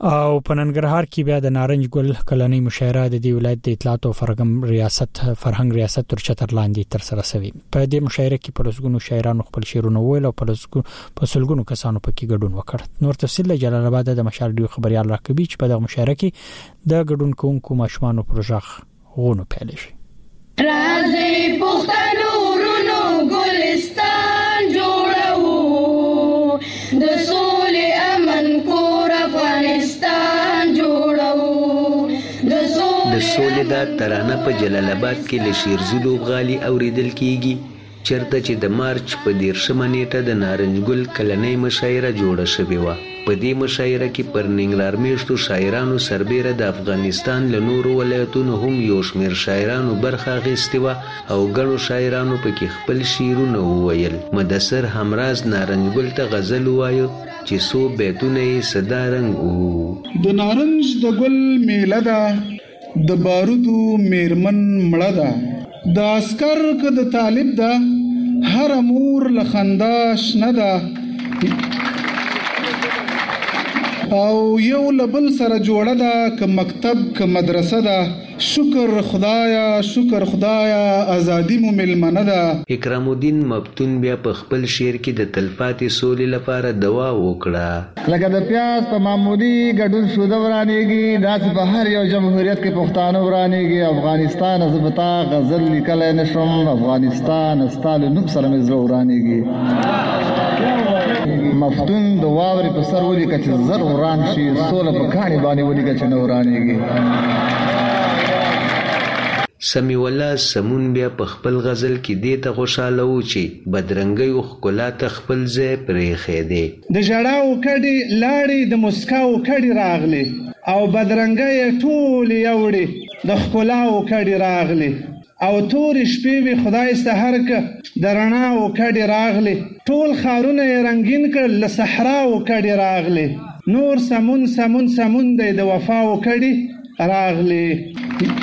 [SPEAKER 2] او په ننګرهار کې بیا د نارنج ګل کلنۍ مشاعره د دې ولایت د اطلاعات او فرهنګ ریاست فرهنګ ریاست تر چتر لاندې تر سره شوی. په دې مشاعره کې په لسګونو شاعرانو خپل شعرونه ویل او په لسګونو په سلګونو کسانو پکې ګډون وکړ. نور تفصیل له جلال آباد د مشال ډیو خبريال راکبي چې په دغه مشاعره کې د ګډون کوونکو ماشومان پروژه غونو پیل شي.
[SPEAKER 8] راځي پښتنو ورونو ګلستان جوړو د سولې امن کور افغانستان جوړو د سولې د ترانه په جلال آباد کې له شیرزلو غالي اوریدل کیږي چرته چې د مارچ په دیرشمه نیټه د نارنج ګل کلنۍ مشاعره جوړه شوې و. په دې مشاعره کې پر ننګرهار میشتو شاعرانو سربېره د افغانستان له نورو ولایتونو هم یو شمېر شاعرانو برخه اخیستې وه او ګڼو شاعرانو پکې خپل شعرونه وویل. مدثر همراز نارنج ګل ته غزل ووایه چې څو بیتونه یې صدا رنګ وو.
[SPEAKER 9] د نارنج د ګل میله ده د بارودو میرمن مړه ده د عسکر که د طالب ده هر مور له خندا شنه ده او یو لبل سره جوړه ده که مکتب که مدرسه ده شکر خدایا شکر خدایا ازادي مو ملمنه ده.
[SPEAKER 8] اکرام الدین مفتون بیا په خپل شعر کې د تلپاتې سولې لپاره دعا وکړه.
[SPEAKER 10] لکه د پیاز په معمولی ګډون سوده ورانېږي داسې په هر یو جمهوریت کې پښتانه ورانېږي. افغانستان زه به تا غزل لیکلی نشم افغانستان ستا له نوم سره مې زړه ورانېږي. مفتون د واورې په سر ولیکه چې زر وران شي سوله په کاڼي باندې ولیکه چې نه ورانېږي.
[SPEAKER 8] سمیع الله سمون بیا په خپل غزل کې دې ته خوشاله و چې بدرنګي ښکلا ته خپل ځای پرېښی دی.
[SPEAKER 9] د ژړاو کډې لاړې د مسکاو کډې راغلې او بدرنګي ټولې یوړې د ښکلاو کډې راغلې او تورې شپې وي خدای سحر که د رڼاو کډې راغلې ټول ښارونه یې رنګین کړل له صحراو کډې راغلې نور سمون سمون سمون دی د وفاو کډې راغلې.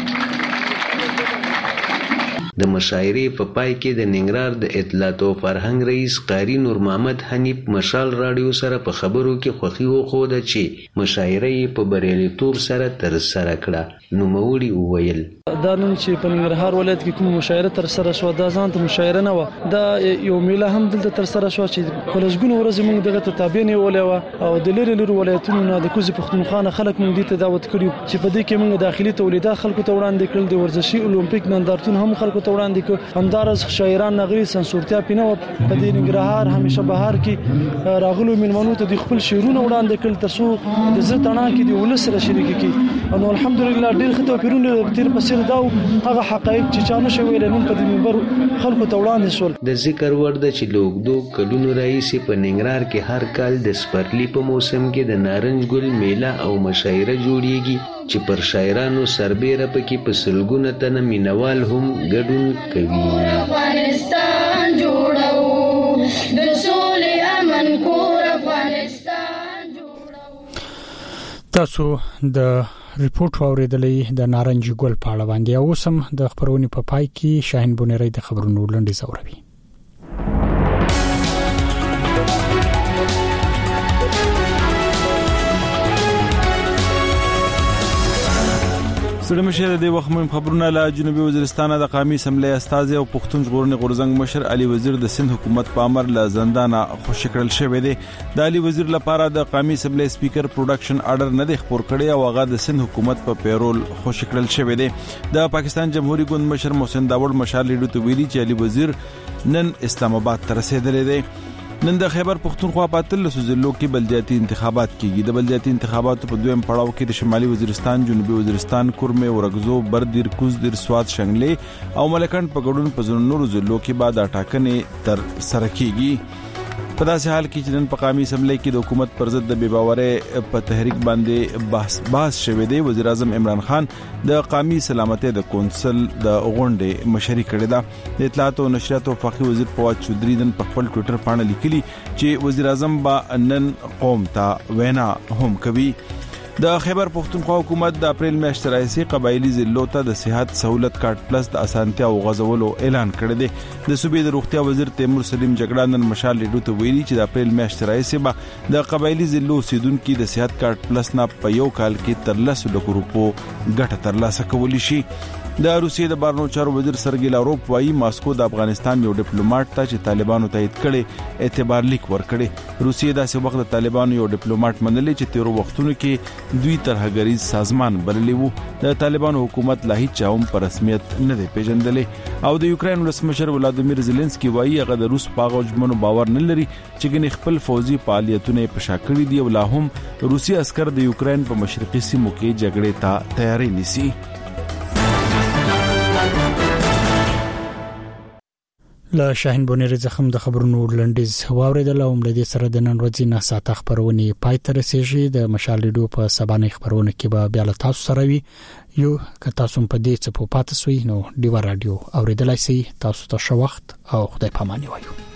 [SPEAKER 8] د مشاعرې په پای کې د ننګرهار د اطلاعات او فرهنګ رئیس قاری نور محمد حنیف مشال راډیو سره په خبرو کې خوښي وښوده چې مشاعره یې په بریالیتوب سره ترسره کړه. نوموړي وویل
[SPEAKER 24] دا نن چې په ننګرهار ولایت کې کوم مشاعره ترسره شوه دا ځان ته مشاعره نه وه دا یو میله هم دلته ترسره شوه چې په لسګونو ورځې موږ دغه ته تابع نیولې وه او د لرې لرې ولایتونو نه د کوزې پښتونخوا نه خلک موږ دې ته دعوت کړي چې په دې کې موږ داخلي تولیدات خلکو ته وړاندې کړل د ورزشي اولمپیک نندارتون هم خلکو ته وړاندې کړ. همدارس شاعران نغري سنسورتیا پینه و په دې ننګرهار همیشه بهار کې راغلو مېلمنو ته د خپل شعرونه وړاندې کړل تر څو د زړه تڼاکې د ولس سره شریک کړي. نو الحمدلله ډېر ښه توپیرونه تیر په سر دا هغه حقایق چې چا نشي ویل نن په دې منبر خلکو ته وړاندې شول.
[SPEAKER 8] د ذکر وړ ده چې له اوږدو کلونو راهیسې په ننګرهار کې هر کال د سپرلي په موسم کې د نارنج ګل میله او مشاعره جوړیږي چې پر شاعرانو سربېره پکې په سلګونه تنه مینوال هم ګډون کوي. افغانستان جوړو د سولې امن کور افغانستان
[SPEAKER 2] جوړو. تاسو د ریپورت اوریدلې د نارنج ګل په اړه باندې او سم د خبرونې په پای کې شاهین بونری د خبرونو لنډي زوروي.
[SPEAKER 3] سړي مشر د وخت مهم خبرونه له جنوبي وزیرستان د قومي اسمبلی استاد او پښتون ژغورنې غورزنګ مشر علي وزیر د سند حکومت په امر له زندان خوشی کړل شوی دی. د علي وزیر لپاره د قومي اسمبلی سپیکر پروډکشن آرډر نه دی خبر کړی او هغه د سند حکومت په پیرول خوشی کړل شوی دی. د پاکستان جمهوریت ګوند مشر محسن داوود مشال لیډو ته ویلي چې علي وزیر نن اسلام آباد ته رسیدلی دی. نن د خیبر پختونخوا په اتلسو ضلعو کې بلدیاتي انتخابات کیږي. د بلدیاتي انتخاباتو په دویم پړاو کې د شمالي وزیرستان، جنوبي وزیرستان، کورمه، ورغزو، بردیر، کوزدیر، سوات، شنګلې او ملکند په ګډون په ځینو نورو ضلعو کې بعد ټاکنې تر سره کیږي. په داسې حال کې چې نن په قومي اسمبلی کې د حکومت پر ضد د بې باورۍ په تحریک باندې بحث بحث شوی دی. وزیر اعظم عمران خان د قومي سلامتۍ د کونسل د غونډې مشري کړې ده. د اطلاعات او نشریات او فقيه وزیر فواد چودري نن په خپل ټوئیټر باندې لیکلي چې وزیر اعظم با نن قوم ته وینا هم کوي. د خیبر پښتونخوا حکومت د اپریل میاشتې راځي قبایلی ضلعو ته د صحت سہولت کارت پلس د اسانتیا او غزولو اعلان کړی دی. د صوبې د روغتیا وزیر تیمور سلیم جګړه نن مشال ریډیو ته ویلي چې د اپریل میاشتې راځي به د قبایلی ضلعو اوسیدونکو د صحت کارت پلس نه په یو کال کې تر لس لک روپو ګټه ترلاسه کولی شي. د روسیې د بهرنیو چارو وزیر سرګی لاروف وايي ماسکو د افغانستان یو ډیپلوماټ ته چې طالبانو تایید کړي اعتبار لیک ورکړي. روسیې داسې وخت د طالبانو یو ډیپلوماټ منلي چې تیرو وختونو کې دوی ترهګریز سازمان بللی وو. د طالبانو حکومت لا هیڅ هم په رسمیت نه دی پیژندلې او د یوکرين ولسمشر ولادیمیر زيلنسکي وايي هغه د روس په غوجمنو باور نه لري چې ګنې خپل فوزي فعالیتونه په شاکړي دي او لا هم روسي عسكر د یوکرين په مشرقي سیمو کې جګړې ته تیاری نیسي.
[SPEAKER 2] له شاهین بونیر زخم د خبرونو لنډیز واوریدل او ملي سره د نن ورځې نه ساته خبرونه پای ته رسیږي. د مشال ریډیو په سبانه خبرونه کې به بیا له تاسو سره وي یو که تاسو په دې څه په پاتې سوي نو دیوا رادیو اوریدلای شئ. تاسو ته ښه وخت او خدای پاماني وایو.